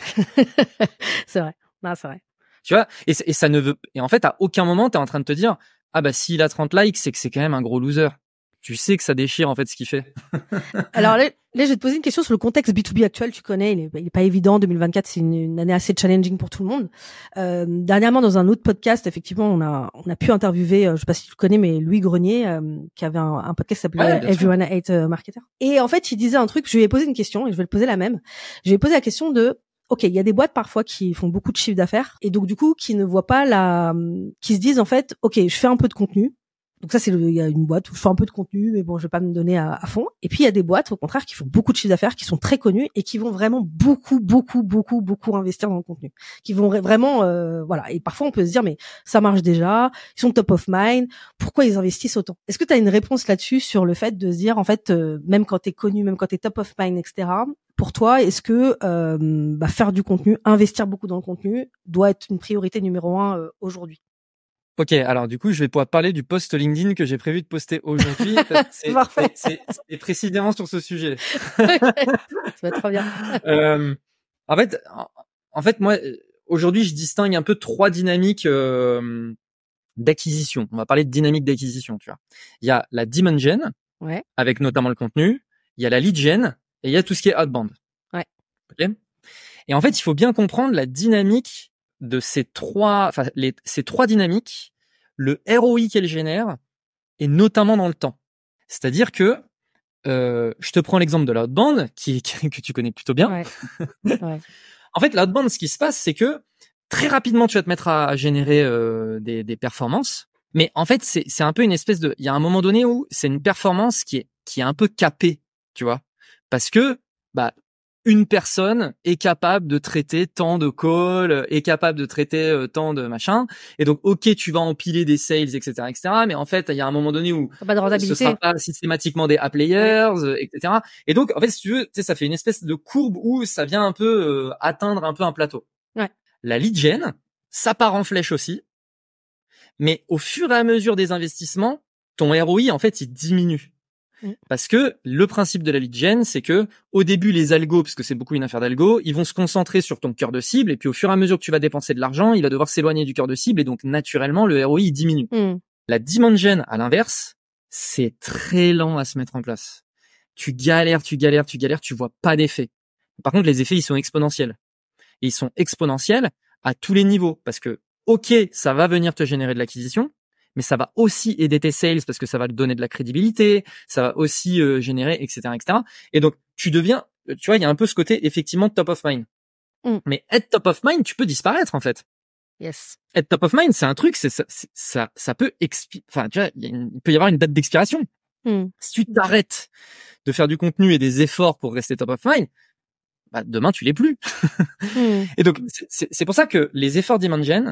C'est vrai. Non, c'est vrai. Tu vois, et ça ne veut, et en fait, à aucun moment t'es en train de te dire, ah bah s'il a 30 likes, c'est que c'est quand même un gros loser. Tu sais que ça déchire en fait ce qu'il fait. Alors là, je vais te poser une question sur le contexte B2B actuel. Tu connais, il est pas évident. 2024, c'est une année assez challenging pour tout le monde. Dernièrement, dans un autre podcast, effectivement, on a pu interviewer, je sais pas si tu le connais, mais Louis Grenier, qui avait un podcast qui s'appelait Everyone Hate Marketer. Et en fait, il disait un truc. Je lui ai posé une question et je vais le poser la même. Je lui ai posé la question de, ok, il y a des boîtes parfois qui font beaucoup de chiffre d'affaires et donc du coup qui ne voient pas qui se disent en fait, ok, je fais un peu de contenu. Donc ça, il y a une boîte où je fais un peu de contenu, mais bon, je vais pas me donner à fond. Et puis il y a des boîtes, au contraire, qui font beaucoup de chiffre d'affaires, qui sont très connues et qui vont vraiment beaucoup investir dans le contenu, qui vont vraiment, voilà. Et parfois on peut se dire, mais ça marche déjà, ils sont top of mind, pourquoi ils investissent autant? Est-ce que tu as une réponse là-dessus sur le fait de se dire, en fait, même quand t'es connu, même quand t'es top of mind, etc., pour toi, est-ce que faire du contenu, investir beaucoup dans le contenu, doit être une priorité numéro 1 aujourd'hui? Ok, alors du coup, je vais pouvoir parler du post LinkedIn que j'ai prévu de poster aujourd'hui. C'est parfait. C'est précisément sur ce sujet. Okay. Ça va être trop bien. En fait, moi, aujourd'hui, je distingue un peu 3 dynamiques d'acquisition. On va parler de dynamique d'acquisition, tu vois. Il y a la demand gen, Ouais. avec notamment le contenu. Il y a la lead gen et il y a tout ce qui est outbound. Ouais. Ok. Et en fait, il faut bien comprendre la dynamique de ces 3 dynamiques, le ROI qu'elles génèrent, et notamment dans le temps. C'est-à-dire que je te prends l'exemple de l'outbound que tu connais plutôt bien. Ouais. Ouais. En fait, l'outbound, ce qui se passe, c'est que très rapidement, tu vas te mettre à générer des performances. Mais en fait, c'est un peu une espèce de... Il y a un moment donné où c'est une performance qui est un peu capée, tu vois. Parce que une personne est capable de traiter tant de calls, est capable de traiter tant de machin. Et donc, ok, tu vas empiler des sales, etc., etc. Mais en fait, il y a un moment donné où pas de rentabilité. Ce sera pas systématiquement des app layers, etc. Et donc, en fait, si tu veux, tu sais, ça fait une espèce de courbe où ça vient un peu atteindre un peu un plateau. Ouais. La lead gen, ça part en flèche aussi. Mais au fur et à mesure des investissements, ton ROI, en fait, il diminue. Parce que le principe de la lead gen, c'est que au début, les algos, parce que c'est beaucoup une affaire d'algo, ils vont se concentrer sur ton cœur de cible, et puis au fur et à mesure que tu vas dépenser de l'argent, il va devoir s'éloigner du cœur de cible, et donc naturellement, le ROI il diminue. La demand gen, à l'inverse, c'est très lent à se mettre en place. Tu galères, tu vois pas d'effet. Par contre, les effets, ils sont exponentiels. Et ils sont exponentiels à tous les niveaux, parce que ok, ça va venir te générer de l'acquisition, mais ça va aussi aider tes sales parce que ça va te donner de la crédibilité, ça va aussi générer, etc., etc. Et donc, tu deviens, tu vois, il y a un peu ce côté effectivement top of mind. Mais être top of mind, tu peux disparaître en fait. Yes. Être top of mind, c'est un truc, ça peut enfin, tu vois, il peut y avoir une date d'expiration. Si tu t'arrêtes de faire du contenu et des efforts pour rester top of mind, demain tu l'es plus. Et donc c'est pour ça que les efforts demand gen,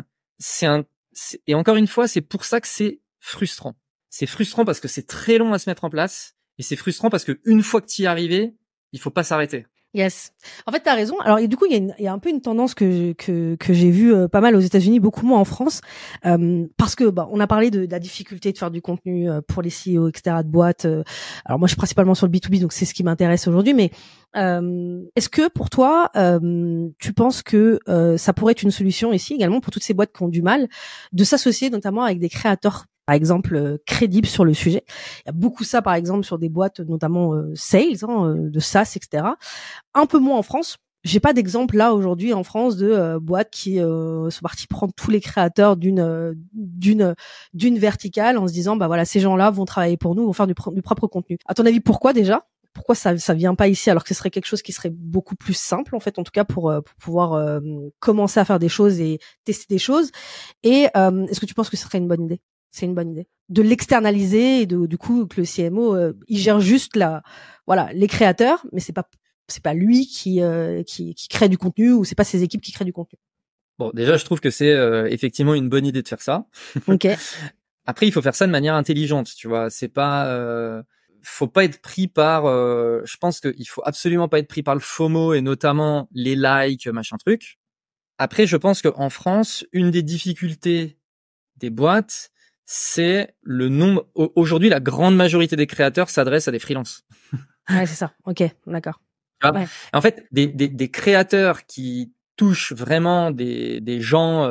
et encore une fois, c'est pour ça que c'est frustrant. C'est frustrant parce que c'est très long à se mettre en place, et c'est frustrant parce que une fois que tu y es arrivé, il faut pas s'arrêter. Yes. En fait, t'as raison. Alors, du coup, il y a un peu une tendance que j'ai vue pas mal aux États-Unis, beaucoup moins en France, parce que on a parlé de la difficulté de faire du contenu pour les CEO, etc. de boîtes. Alors moi, je suis principalement sur le B2B, donc c'est ce qui m'intéresse aujourd'hui. Mais est-ce que pour toi, tu penses que ça pourrait être une solution ici également pour toutes ces boîtes qui ont du mal de s'associer, notamment avec des créateurs, par exemple, crédibles sur le sujet? Il y a beaucoup ça, par exemple, sur des boîtes, notamment sales, de SaaS, etc. Un peu moins en France. J'ai pas d'exemple là aujourd'hui en France de boîtes qui sont parties prendre tous les créateurs d'une verticale en se disant voilà, ces gens-là vont travailler pour nous, vont faire du propre contenu. À ton avis, pourquoi déjà? Pourquoi ça vient pas ici alors que ce serait quelque chose qui serait beaucoup plus simple en fait, en tout cas pour pouvoir commencer à faire des choses et tester des choses? Et est-ce que tu penses que ce serait une bonne idée? C'est une bonne idée de l'externaliser et du coup que le CMO il gère juste les créateurs, mais c'est pas lui qui crée du contenu, ou c'est pas ses équipes qui créent du contenu. Bon, déjà, je trouve que c'est effectivement une bonne idée de faire ça. Ok. Après, il faut faire ça de manière intelligente, tu vois. C'est pas, faut pas être pris par. Je pense qu'il faut absolument pas être pris par le FOMO et notamment les likes, machin truc. Après, je pense qu'en France, une des difficultés des boîtes, c'est le nombre. Aujourd'hui, la grande majorité des créateurs s'adressent à des freelances. Ouais, c'est ça. Ok, d'accord. Ouais. En fait, des créateurs qui touchent vraiment des gens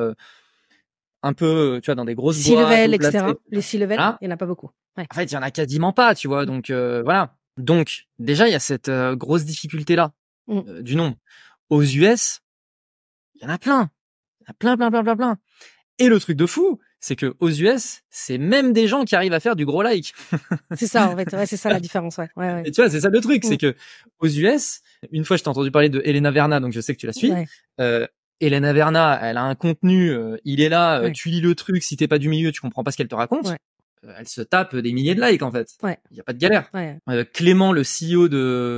un peu, tu vois, dans des grosses boîtes, C-level, etc. Les C-level, voilà. il y en a pas beaucoup. Ouais. En fait, il y en a quasiment pas, tu vois. Donc voilà. Donc déjà, il y a cette grosse difficulté là du nombre. Aux US, il y en a plein. Il y en a plein. Et le truc de fou, c'est que aux US, c'est même des gens qui arrivent à faire du gros like. C'est ça, en fait. Ouais, c'est ça la différence. Ouais. Et tu vois, c'est ça le truc, c'est que aux US, une fois, je t'ai entendu parler de Elena Verna, donc je sais que tu la suis. Ouais. Elena Verna, elle a un contenu, il est là, tu lis le truc, si t'es pas du milieu, tu comprends pas ce qu'elle te raconte. Ouais. Elle se tape des milliers de likes en fait. Ouais. Il y a pas de galère. Ouais. Clément, le CEO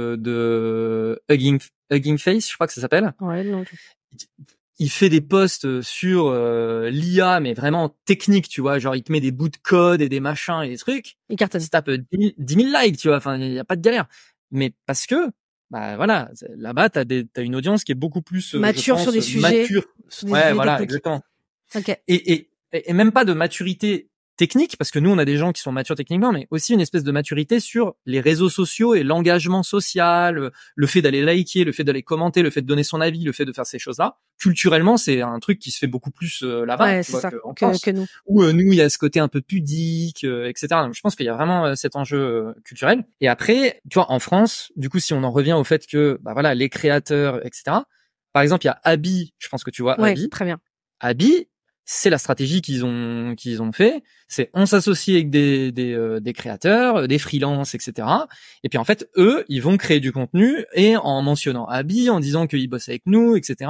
de Hugging Face, je crois que ça s'appelle. Ouais, non. Il fait des posts sur l'IA, mais vraiment technique, tu vois, genre il te met des bouts de code et des machins et des trucs. Il cartonne. Il se tape 10 000 likes, tu vois, enfin il y a pas de galère. Mais parce que bah voilà, là-bas t'as une audience qui est beaucoup plus mature sur des sujets. Mature. Sur des ouais, sujets voilà, techniques. exactement. Ok. Et même pas de maturité technique, parce que nous on a des gens qui sont matures techniquement, mais aussi une espèce de maturité sur les réseaux sociaux et l'engagement social, le fait d'aller liker, le fait d'aller commenter, le fait de donner son avis, le fait de faire ces choses-là. Culturellement, c'est un truc qui se fait beaucoup plus là-bas, Ouais, tu vois, ça, qu'en France. que nous. Où nous, il y a ce côté un peu pudique, etc. Donc, je pense qu'il y a vraiment cet enjeu culturel. Et après, tu vois, en France, du coup, si on en revient au fait que, bah voilà, les créateurs, etc. Par exemple, il y a Abi, je pense que tu vois Ouais, Abi. très bien. Abi, c'est la stratégie qu'ils ont fait. C'est on s'associe avec des créateurs, des freelances, etc. Et puis en fait, eux, ils vont créer du contenu et en mentionnant Abi, en disant qu'ils bossent avec nous, etc.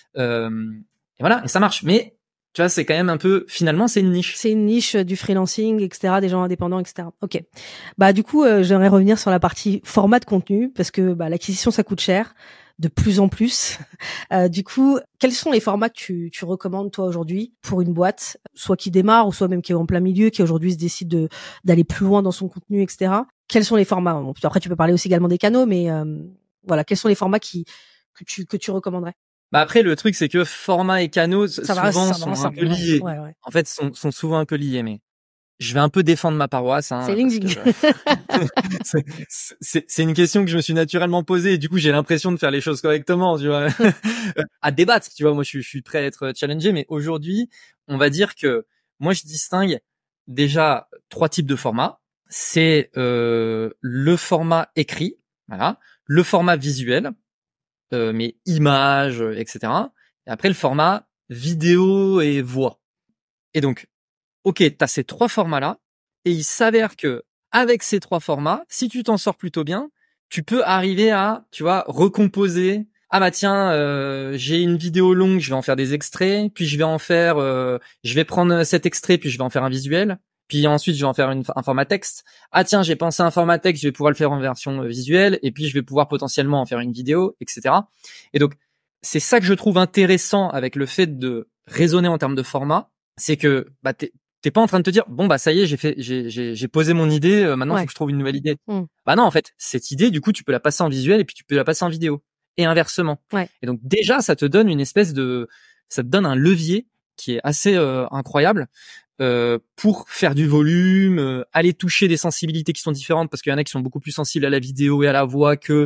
Et voilà, et ça marche. Mais tu vois, c'est quand même un peu, finalement, c'est une niche. C'est une niche du freelancing, etc., des gens indépendants, etc. Ok. Bah du coup, j'aimerais revenir sur la partie format de contenu parce que bah, l'acquisition ça coûte cher, de plus en plus. Du coup, quels sont les formats que tu recommandes toi aujourd'hui pour une boîte, soit qui démarre ou soit même qui est en plein milieu, qui aujourd'hui se décide d'aller plus loin dans son contenu, etc. Quels sont les formats? Bon, après, tu peux parler aussi également des canaux, mais voilà, quels sont les formats que tu recommanderais? Bah après, le truc, c'est que format et canaux, souvent, sont un peu liés. Ouais, ouais. En fait, sont souvent un peu liés, mais je vais un peu défendre ma paroisse, C'est hein, parce LinkedIn. que c'est une question que je me suis naturellement posée et du coup j'ai l'impression de faire les choses correctement, tu vois. À débattre, tu vois, moi je suis prêt à être challengé, mais aujourd'hui, on va dire que moi je distingue déjà 3 types de formats. C'est le format écrit, voilà, le format visuel, mais images, etc. Et après le format vidéo et voix. Et donc, ok, t'as ces 3 formats-là, et il s'avère que avec ces 3 formats, si tu t'en sors plutôt bien, tu peux arriver à, tu vois, recomposer. Ah bah tiens, j'ai une vidéo longue, je vais en faire des extraits, puis je vais en faire, je vais prendre cet extrait, puis je vais en faire un visuel, puis ensuite je vais en faire un format texte. Ah tiens, j'ai pensé à un format texte, je vais pouvoir le faire en version visuelle, et puis je vais pouvoir potentiellement en faire une vidéo, etc. Et donc c'est ça que je trouve intéressant avec le fait de raisonner en termes de format, c'est que bah t'es pas en train de te dire bon bah ça y est j'ai posé mon idée, maintenant faut que je trouve une nouvelle idée. Bah non, en fait cette idée du coup tu peux la passer en visuel et puis tu peux la passer en vidéo et inversement. Et donc déjà ça te donne ça te donne un levier qui est assez incroyable pour faire du volume, aller toucher des sensibilités qui sont différentes parce qu'il y en a qui sont beaucoup plus sensibles à la vidéo et à la voix que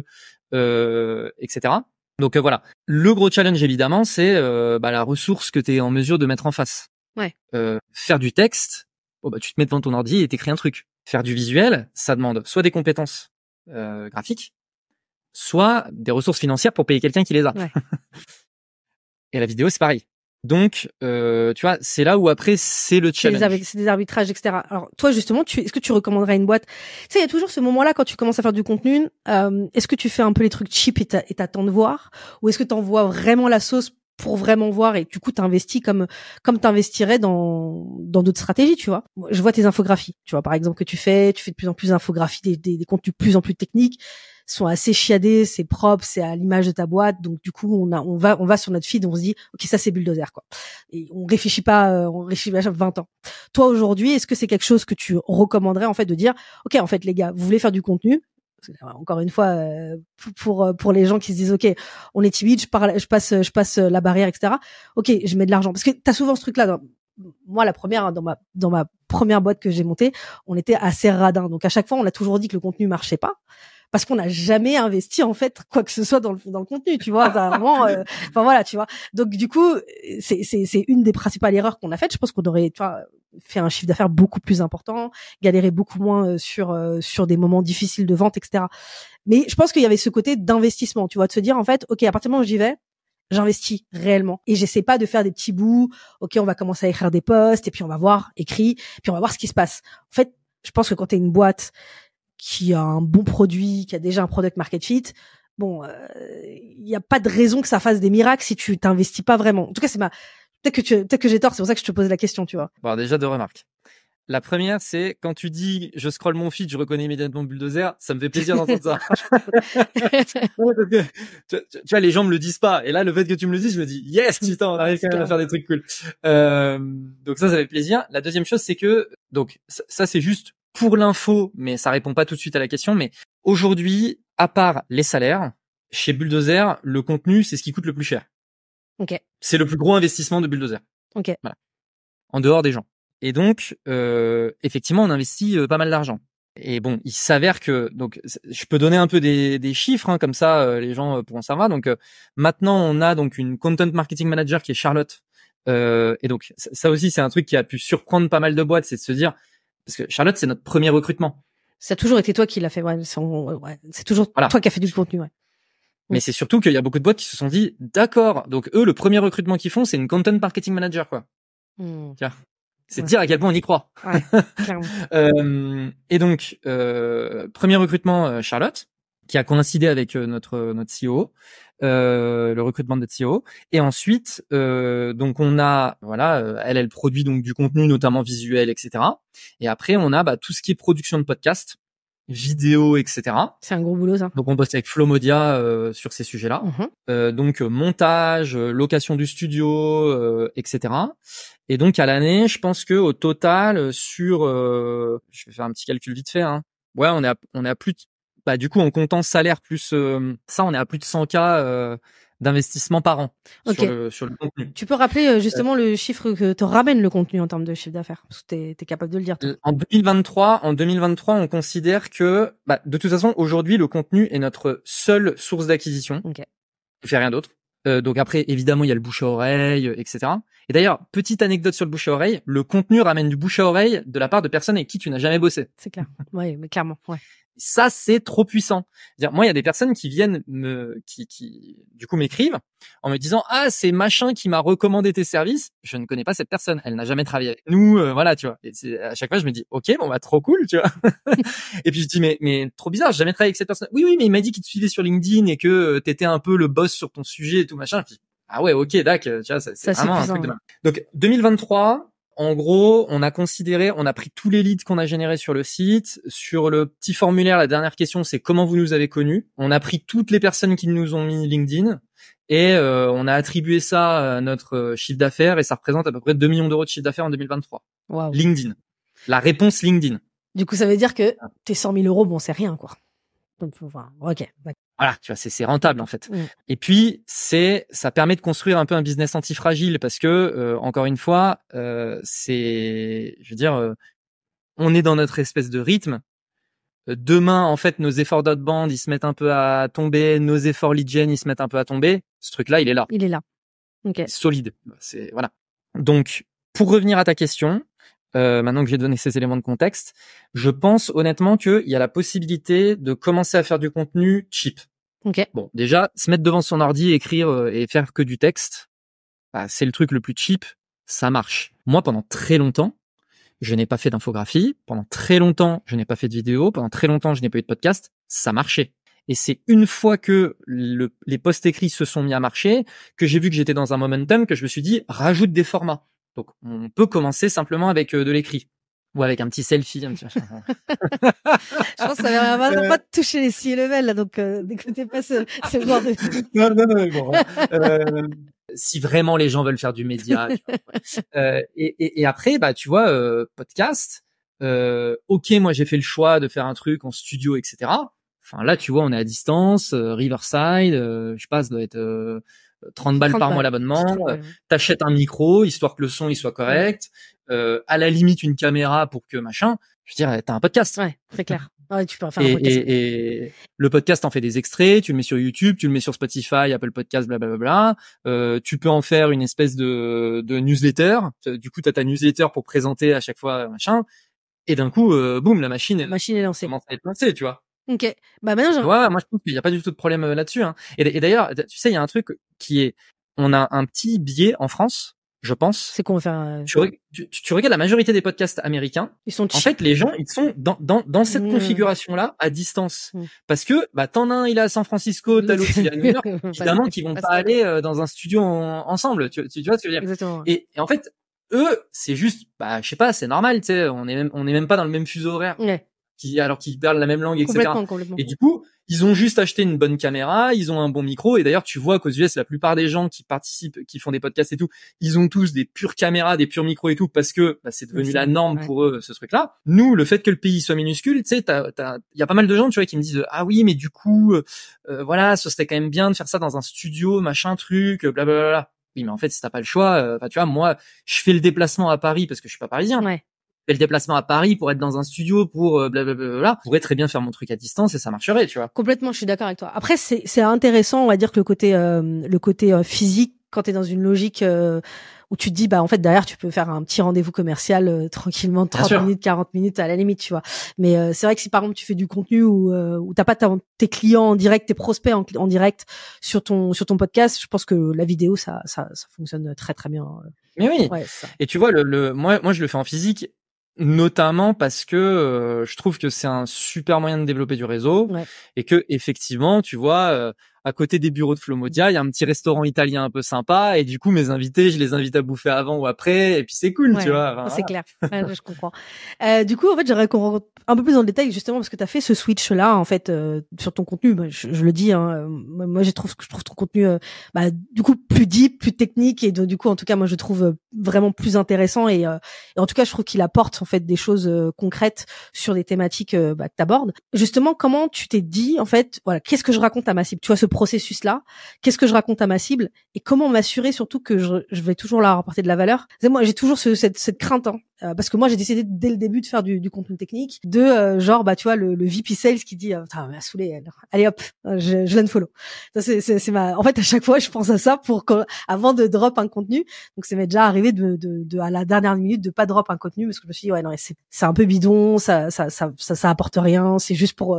etc. Donc voilà, le gros challenge évidemment c'est la ressource que tu es en mesure de mettre en face. Faire du texte, tu te mets devant ton ordi et t'écris un truc. Faire du visuel, ça demande soit des compétences graphiques, soit des ressources financières pour payer quelqu'un qui les a. Et la vidéo, c'est pareil. Donc, tu vois, c'est là où après, c'est le challenge. C'est des arbitrages, etc. Alors, toi, justement, est-ce que tu recommanderais à une boîte? Tu sais, il y a toujours ce moment-là quand tu commences à faire du contenu. Est-ce que tu fais un peu les trucs cheap et t'attends de voir? Ou est-ce que t'envoies vraiment la sauce pour vraiment voir et du coup t'investis comme t'investirais dans d'autres stratégies, tu vois? Je vois tes infographies, tu vois, par exemple, que tu fais de plus en plus d'infographies, des contenus de plus en plus techniques, sont assez chiadés, c'est propre, c'est à l'image de ta boîte, donc du coup on va sur notre feed, on se dit ok, ça c'est Bulldozer quoi. Et on réfléchit pas 20 ans. Toi aujourd'hui, est-ce que c'est quelque chose que tu recommanderais en fait de dire ok, en fait les gars, vous voulez faire du contenu? Encore une fois, pour les gens qui se disent ok, on est timide, je passe la barrière, etc. Ok, je mets de l'argent parce que t'as souvent ce truc là. Moi, la première dans ma première boîte que j'ai montée, on était assez radin. Donc à chaque fois, on a toujours dit que le contenu marchait pas parce qu'on n'a jamais investi en fait quoi que ce soit dans le contenu, tu vois. Ça vraiment, enfin voilà, tu vois. Donc du coup, c'est une des principales erreurs qu'on a faites. Je pense qu'on aurait, tu vois, fait un chiffre d'affaires beaucoup plus important, galérer beaucoup moins sur des moments difficiles de vente, etc. Mais je pense qu'il y avait ce côté d'investissement, tu vois, de se dire en fait, ok, à partir du moment où j'y vais, j'investis réellement et j'essaie pas de faire des petits bouts. Ok, on va commencer à écrire des posts et puis on va voir écrit, puis on va voir ce qui se passe. En fait, je pense que quand t'es une boîte qui a un bon produit, qui a déjà un product market fit, bon, il y a pas de raison que ça fasse des miracles si tu t'investis pas vraiment. En tout cas, peut-être que j'ai tort, c'est pour ça que je te pose la question, tu vois. Bon, déjà 2 remarques. La première, c'est quand tu dis je scrolle mon feed, je reconnais immédiatement Bulldozer, ça me fait plaisir d'entendre ça. tu vois, les gens me le disent pas. Et là, le fait que tu me le dises, je me dis yes, putain, on arrive quand même à faire des trucs cool. Donc ça fait plaisir. La deuxième chose, c'est que donc ça c'est juste pour l'info, mais ça répond pas tout de suite à la question. Mais aujourd'hui, à part les salaires, chez Bulldozer, le contenu, c'est ce qui coûte le plus cher. Ok. C'est le plus gros investissement de Bulldozer. Ok. Voilà. En dehors des gens. Et donc, effectivement, on investit pas mal d'argent. Et bon, il s'avère que, donc, je peux donner un peu des chiffres, hein, comme ça, les gens pourront savoir. Donc, maintenant, on a donc une content marketing manager qui est Charlotte. Et donc, ça aussi, c'est un truc qui a pu surprendre pas mal de boîtes, c'est de se dire, parce que Charlotte, c'est notre premier recrutement. Ça a toujours été toi qui l'as fait. Ouais, c'est toujours toi qui as fait du contenu. Ouais. Mais c'est surtout qu'il y a beaucoup de boîtes qui se sont dit, d'accord, donc eux, le premier recrutement qu'ils font, c'est une content marketing manager, quoi. Tiens. C'est dire à quel point on y croit. Ouais, clairement. Et donc, premier recrutement, Charlotte, qui a coïncidé avec notre CEO, le recrutement de notre CEO. Et ensuite, donc on a, voilà, elle produit donc du contenu, notamment visuel, etc. Et après, on a tout ce qui est production de podcast, vidéo, etc. C'est un gros boulot, ça. Donc on bosse avec Flomodia sur ces sujets-là. Donc montage, location du studio, etc. Et donc à l'année, je pense que au total sur, je vais faire un petit calcul vite fait. Hein. Ouais, on est à plus de, du coup en comptant salaire plus ça, on est à plus de 100K d'investissement par an sur le contenu. Tu peux rappeler justement le chiffre que te ramène le contenu en termes de chiffre d'affaires, parce que t'es capable de le dire. Toi. En 2023, on considère que, de toute façon, aujourd'hui, le contenu est notre seule source d'acquisition. Okay. On fait rien d'autre. Donc après, évidemment, il y a le bouche à oreille, etc. Et d'ailleurs, petite anecdote sur le bouche à oreille, le contenu ramène du bouche à oreille de la part de personnes avec qui tu n'as jamais bossé. C'est clair. Ouais, mais clairement, ouais. Ça, c'est trop puissant. C'est-à-dire, moi, il y a des personnes qui viennent qui du coup m'écrivent en me disant, ah, c'est machin qui m'a recommandé tes services. Je ne connais pas cette personne. Elle n'a jamais travaillé avec nous. Voilà, tu vois. Et à chaque fois, je me dis, ok, bon, trop cool, tu vois. Et puis je dis, mais trop bizarre, j'ai jamais travaillé avec cette personne. Oui, mais il m'a dit qu'il te suivait sur LinkedIn et que t'étais un peu le boss sur ton sujet et tout machin. Puis, ah ouais, ok, d'accord, tu vois, c'est vraiment un truc de mal. Donc, 2023, en gros, on a pris tous les leads qu'on a générés sur le site. Sur le petit formulaire, la dernière question, c'est comment vous nous avez connus. On a pris toutes les personnes qui nous ont mis LinkedIn et on a attribué ça à notre chiffre d'affaires et ça représente à peu près 2 millions d'euros de chiffre d'affaires en 2023. Wow. LinkedIn. La réponse LinkedIn. Du coup, ça veut dire que tes 100 000 euros, bon, c'est rien, quoi. Donc, ok. Voilà, tu vois, c'est rentable en fait. Et puis ça permet de construire un peu un business antifragile parce que encore une fois, on est dans notre espèce de rythme. Demain, en fait, nos efforts d'outbound, ils se mettent un peu à tomber, nos efforts lead gen, ils se mettent un peu à tomber. Ce truc-là, il est là. Il est là. Ok. Solide. C'est voilà. Donc, pour revenir à ta question. Maintenant que j'ai donné ces éléments de contexte, je pense honnêtement qu'il y a la possibilité de commencer à faire du contenu cheap. Okay. Bon, déjà, se mettre devant son ordi, écrire et faire que du texte, c'est le truc le plus cheap, ça marche. Moi, pendant très longtemps, je n'ai pas fait d'infographie, pendant très longtemps, je n'ai pas fait de vidéo, pendant très longtemps, je n'ai pas eu de podcast, ça marchait. Et c'est une fois que les posts écrits se sont mis à marcher, que j'ai vu que j'étais dans un momentum, que je me suis dit, rajoute des formats. Donc, on peut commencer simplement avec de l'écrit ou avec un petit selfie. Je pense que ça va pas te toucher les C-level, là, donc n'écoutez pas ce genre de... Non. Si vraiment les gens veulent faire du média. Et après, tu vois, podcast, ok, moi j'ai fait le choix de faire un truc en studio, etc. Enfin là, tu vois, on est à distance, Riverside, je sais pas, ça doit être... 30 balles par mois l'abonnement, t'achètes un micro, histoire que le son il soit correct, à la limite une caméra pour que machin, je veux dire, t'as un podcast. Ouais, très clair. Ouais, tu peux en faire un podcast. Et le podcast en fait des extraits, tu le mets sur YouTube, tu le mets sur Spotify, Apple Podcast, blablabla. Tu peux en faire une espèce de newsletter. Du coup, t'as ta newsletter pour présenter à chaque fois machin. Et d'un coup, boum, la machine est lancée. Commence à être lancée, tu vois. Ok. Maintenant, ouais, moi je trouve qu'il y a pas du tout de problème là-dessus. Hein. Et d'ailleurs, tu sais, il y a un truc qui est, on a un petit biais en France, je pense. C'est qu'on va faire. Tu regardes la majorité des podcasts américains. Ils sont cheap. En fait, les gens, ils sont dans cette configuration-là à distance, parce que t'en as un, il est à San Francisco, t'as l'autre, il est à New York. Évidemment, qu'ils vont pas aller dans un studio ensemble. Tu vois ce que je veux dire. Exactement. Et en fait, eux, c'est juste, je sais pas, c'est normal, tu sais, on est même pas dans le même fuseau horaire. Ouais. alors qu'ils parlent la même langue, etc. Complètement. Et du coup, ils ont juste acheté une bonne caméra, ils ont un bon micro. Et d'ailleurs, tu vois qu'aux US, la plupart des gens qui participent, qui font des podcasts et tout, ils ont tous des pures caméras, des purs micros et tout, parce que c'est devenu la norme pour eux, ce truc-là. Nous, le fait que le pays soit minuscule, tu sais, il y a pas mal de gens, tu vois, qui me disent ah oui, mais du coup, voilà, ce serait quand même bien de faire ça dans un studio, machin truc, blablabla. Oui, mais en fait, si t'as pas le choix, tu vois, moi, je fais le déplacement à Paris parce que je suis pas parisien. Ouais. Je fais le déplacement à Paris pour être dans un studio, pour blablabla. Je pourrais très bien faire mon truc à distance et ça marcherait, tu vois. Complètement, je suis d'accord avec toi. Après, c'est intéressant, on va dire que le côté physique, quand t'es dans une logique où tu te dis, bah en fait derrière tu peux faire un petit rendez-vous commercial tranquillement, 30 minutes, 40 minutes à la limite, tu vois. Mais c'est vrai que si par exemple tu fais du contenu où t'as pas tes clients en direct, tes prospects en direct sur ton podcast, je pense que la vidéo ça fonctionne très très bien. Mais oui. Ouais, ça. Et tu vois moi je le fais en physique. Notamment parce que je trouve que c'est un super moyen de développer du réseau et que effectivement, tu vois, à côté des bureaux de Flomodia, il y a un petit restaurant italien un peu sympa et du coup mes invités, je les invite à bouffer avant ou après et puis c'est cool, tu vois. Enfin, c'est clair. Je comprends. Du coup, en fait, j'aimerais qu'on rentre un peu plus dans le détail justement parce que tu as fait ce switch là en fait sur ton contenu. Je le dis moi je trouve ton contenu du coup plus deep, plus technique et donc, du coup en tout cas moi je trouve vraiment plus intéressant et en tout cas je trouve qu'il apporte en fait des choses concrètes sur des thématiques que t'abordes. Justement, comment tu t'es dit en fait voilà, qu'est-ce que je raconte à ma cible? Tu vois ce processus là, qu'est-ce que je raconte à ma cible et comment m'assurer surtout que je vais toujours leur apporter de la valeur. Moi j'ai toujours cette crainte parce que moi j'ai décidé dès le début de faire du contenu technique de genre tu vois le VP Sales qui dit putain m'a saoulé elle. Allez hop je l'unfollow. Ça c'est ma en fait à chaque fois je pense à ça avant de drop un contenu. Donc ça m'est déjà arrivé de à la dernière minute de pas drop un contenu parce que je me suis dit ouais non c'est un peu bidon, ça apporte rien, c'est juste pour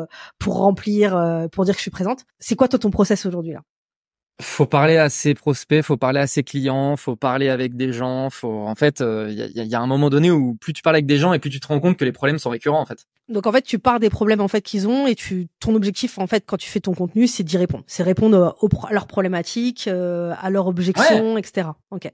remplir pour dire que je suis présente. C'est quoi toi ton process aujourd'hui là? Faut parler à ses prospects, faut parler à ses clients, faut parler avec des gens, en fait, il y a un moment donné où plus tu parles avec des gens et plus tu te rends compte que les problèmes sont récurrents, en fait. Donc, en fait, tu pars des problèmes, en fait, qu'ils ont et ton objectif, en fait, quand tu fais ton contenu, c'est d'y répondre. C'est répondre à leurs problématiques, à leurs objections, etc. Ok.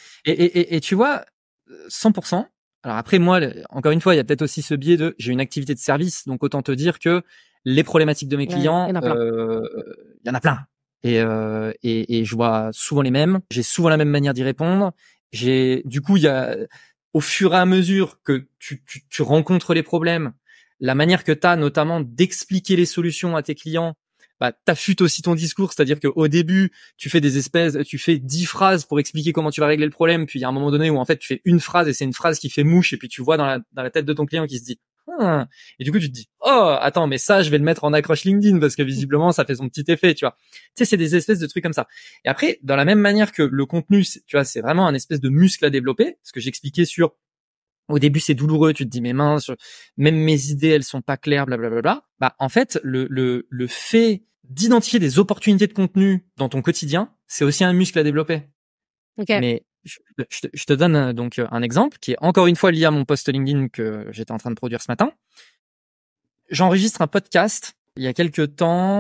Et tu vois, 100%. Alors après, moi, encore une fois, il y a peut-être aussi ce biais j'ai une activité de service, donc autant te dire que les problématiques de mes clients, il y en a plein. Et je vois souvent les mêmes. J'ai souvent la même manière d'y répondre. Du coup, il y a, au fur et à mesure que tu rencontres les problèmes, la manière que tu as notamment d'expliquer les solutions à tes clients, t'affûtes aussi ton discours, c'est-à-dire qu'au début, tu fais 10 phrases pour expliquer comment tu vas régler le problème, puis il y a un moment donné où en fait tu fais une phrase et c'est une phrase qui fait mouche et puis tu vois dans la tête de ton client qui se dit et du coup tu te dis oh attends mais ça je vais le mettre en accroche LinkedIn parce que visiblement ça fait son petit effet, tu vois. Tu sais, c'est des espèces de trucs comme ça. Et après dans la même manière que le contenu, tu vois, c'est vraiment un espèce de muscle à développer, ce que j'expliquais sur au début c'est douloureux, tu te dis mais mince, même mes idées elles sont pas claires, blablabla. En fait le fait d'identifier des opportunités de contenu dans ton quotidien, c'est aussi un muscle à développer. Okay. Mais je te donne donc un exemple qui est encore une fois lié à mon post LinkedIn que j'étais en train de produire ce matin. J'enregistre un podcast il y a quelques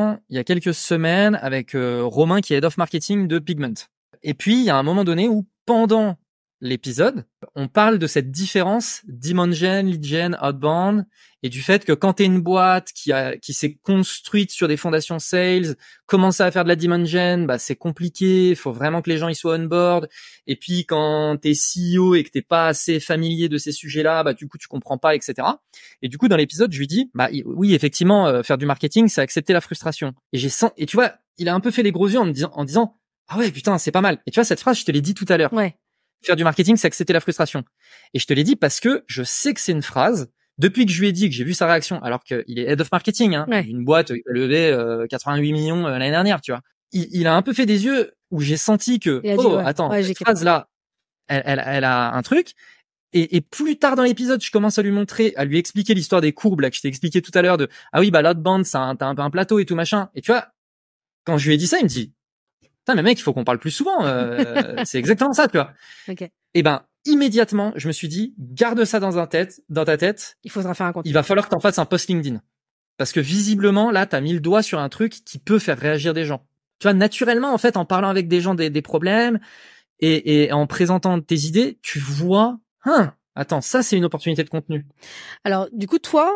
semaines avec Romain qui est Head of Marketing de Pigment. Et puis il y a un moment donné où pendant l'épisode, on parle de cette différence demand gen, lead gen, outbound et du fait que quand t'es une boîte qui s'est construite sur des fondations sales, commencer à faire de la demand gen, c'est compliqué, il faut vraiment que les gens ils soient on board. Et puis quand t'es CEO et que t'es pas assez familier de ces sujets-là, du coup tu comprends pas, etc. Et du coup dans l'épisode je lui dis, oui effectivement faire du marketing c'est accepter la frustration. Et tu vois, il a un peu fait les gros yeux en disant ah ouais putain c'est pas mal. Et tu vois cette phrase je te l'ai dit tout à l'heure. Ouais. Faire du marketing, c'est accepter la frustration. Et je te l'ai dit parce que je sais que c'est une phrase. Depuis que je lui ai dit que j'ai vu sa réaction, alors qu'il est head of marketing, une boîte qui a levé 88 millions l'année dernière, tu vois. Il a un peu fait des yeux où j'ai senti que attends, cette phrase-là, elle a un truc. Et plus tard dans l'épisode, je commence à lui expliquer l'histoire des courbes là que je t'ai expliqué tout à l'heure de l'outbound, t'as un peu un plateau et tout machin. Et tu vois, quand je lui ai dit ça, il me dit putain mais mec il faut qu'on parle plus souvent, c'est exactement ça, tu vois. Okay. Et immédiatement je me suis dit garde ça dans ta tête, il faudra faire un contenu. Il va falloir que t'en fasses un post LinkedIn parce que visiblement là t'as mis le doigt sur un truc qui peut faire réagir des gens, tu vois, naturellement en fait en parlant avec des gens des problèmes et en présentant tes idées tu vois attends ça c'est une opportunité de contenu. Alors du coup toi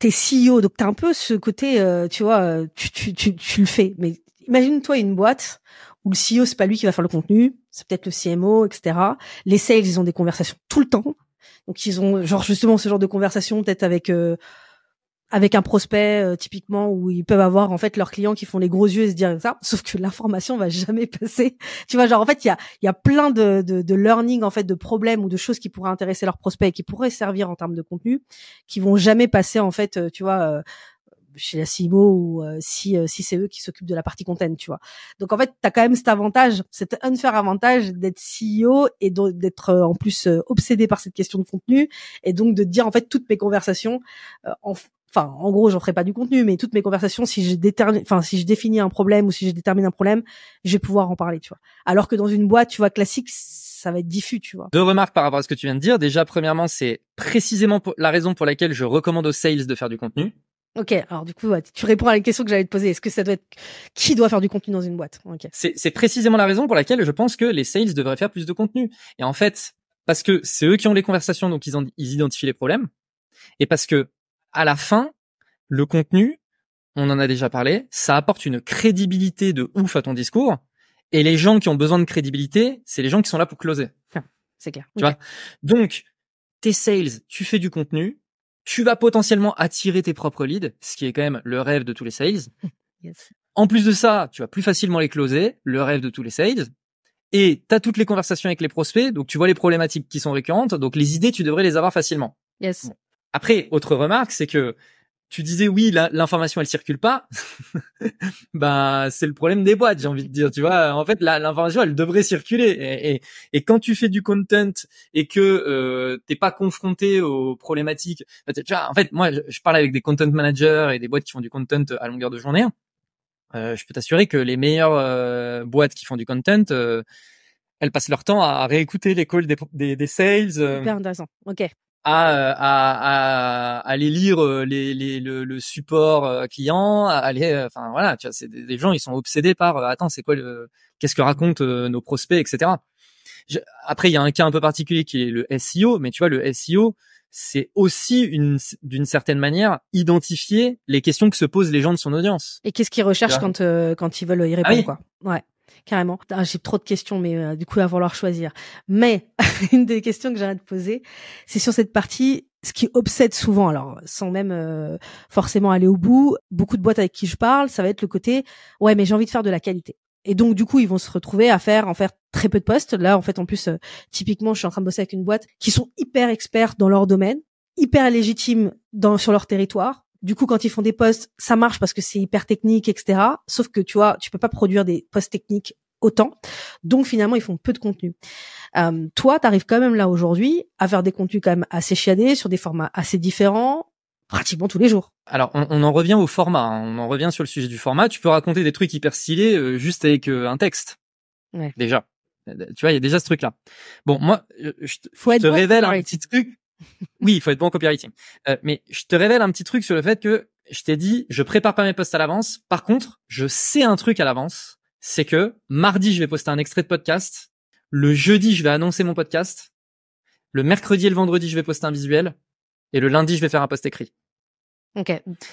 t'es CEO, donc t'as un peu ce côté, tu vois, tu le fais. Mais imagine-toi une boîte où le CEO, c'est pas lui qui va faire le contenu, c'est peut-être le CMO, etc. Les sales, ils ont des conversations tout le temps. Donc ils ont genre justement ce genre de conversation peut-être avec un prospect typiquement où ils peuvent avoir en fait leurs clients qui font les gros yeux et se dire ça, sauf que l'information va jamais passer. Tu vois, genre en fait il y a plein de learning en fait, de problèmes ou de choses qui pourraient intéresser leurs prospects et qui pourraient servir en termes de contenu, qui vont jamais passer en fait, tu vois, chez la CMO ou si c'est eux qui s'occupent de la partie content, tu vois. Donc en fait, tu as quand même cet avantage, cet unfair avantage d'être CEO et d'être en plus obsédé par cette question de contenu et donc de dire en fait toutes mes conversations en gros, j'en ferai pas du contenu, mais toutes mes conversations, si je définis un problème ou si je détermine un problème, je vais pouvoir en parler, tu vois. Alors que dans une boîte, tu vois, classique, ça va être diffus, tu vois. 2 remarques par rapport à ce que tu viens de dire. Déjà, premièrement, c'est précisément la raison pour laquelle je recommande aux sales de faire du contenu. Ok, alors du coup, tu réponds à la question que j'allais te poser. Est-ce que ça doit être qui doit faire du contenu dans une boîte? Ok. C'est précisément la raison pour laquelle je pense que les sales devraient faire plus de contenu. Et en fait, parce que c'est eux qui ont les conversations, donc ils identifient les problèmes. Et parce que à la fin, le contenu, on en a déjà parlé, ça apporte une crédibilité de ouf à ton discours. Et les gens qui ont besoin de crédibilité, c'est les gens qui sont là pour closer. C'est clair. Tu vois? Donc, tes sales, tu fais du contenu, tu vas potentiellement attirer tes propres leads, ce qui est quand même le rêve de tous les sales. Yes. En plus de ça, tu vas plus facilement les closer, le rêve de tous les sales. Et t'as toutes les conversations avec les prospects, donc tu vois les problématiques qui sont récurrentes, donc les idées, tu devrais les avoir facilement. Yes. Bon. Après, autre remarque, c'est que tu disais oui, l'information elle circule pas. Bah c'est le problème des boîtes, j'ai envie de dire. Tu vois, en fait l'information elle devrait circuler. Et quand tu fais du content et que t'es pas confronté aux problématiques, tu vois, en fait moi je parle avec des content managers et des boîtes qui font du content à longueur de journée. Je peux t'assurer que les meilleures boîtes qui font du content, elles passent leur temps à réécouter les calls des sales. Super intéressant. Ok. À aller lire le support client, à aller enfin voilà, tu vois, c'est des gens, ils sont obsédés par attends, c'est quoi qu'est-ce que racontent nos prospects, etc. Après il y a un cas un peu particulier qui est le SEO, mais tu vois, le SEO c'est aussi d'une certaine manière identifier les questions que se posent les gens de son audience. Et qu'est-ce qu'ils recherchent quand ils veulent y répondre, quoi. Ouais. Carrément. J'ai trop de questions, mais du coup, il va falloir choisir. Mais une des questions que j'arrête de poser, c'est sur cette partie, ce qui obsède souvent, alors sans même forcément aller au bout, beaucoup de boîtes avec qui je parle, ça va être le côté, ouais, mais j'ai envie de faire de la qualité. Et donc, du coup, ils vont se retrouver à en faire très peu de postes. Là, en fait, en plus, typiquement, je suis en train de bosser avec une boîte qui sont hyper experts dans leur domaine, hyper légitimes sur leur territoire. Du coup, quand ils font des posts, ça marche parce que c'est hyper technique, etc. Sauf que tu vois, tu peux pas produire des posts techniques autant. Donc finalement, ils font peu de contenu. Toi, t'arrives quand même là aujourd'hui à faire des contenus quand même assez chiadés sur des formats assez différents, pratiquement tous les jours. Alors, on en revient au format. Hein. On en revient sur le sujet du format. Tu peux raconter des trucs hyper stylés juste avec un texte. Ouais. Déjà. Tu vois, il y a déjà ce truc-là. Bon, moi, je te révèle un petit truc. Oui, il faut être bon en copywriting. Mais je te révèle un petit truc sur le fait que je t'ai dit, je prépare pas mes posts à l'avance. Par contre, je sais un truc à l'avance. C'est que mardi, je vais poster un extrait de podcast. Le jeudi, je vais annoncer mon podcast. Le mercredi et le vendredi, je vais poster un visuel. Et le lundi, je vais faire un post écrit. Ok.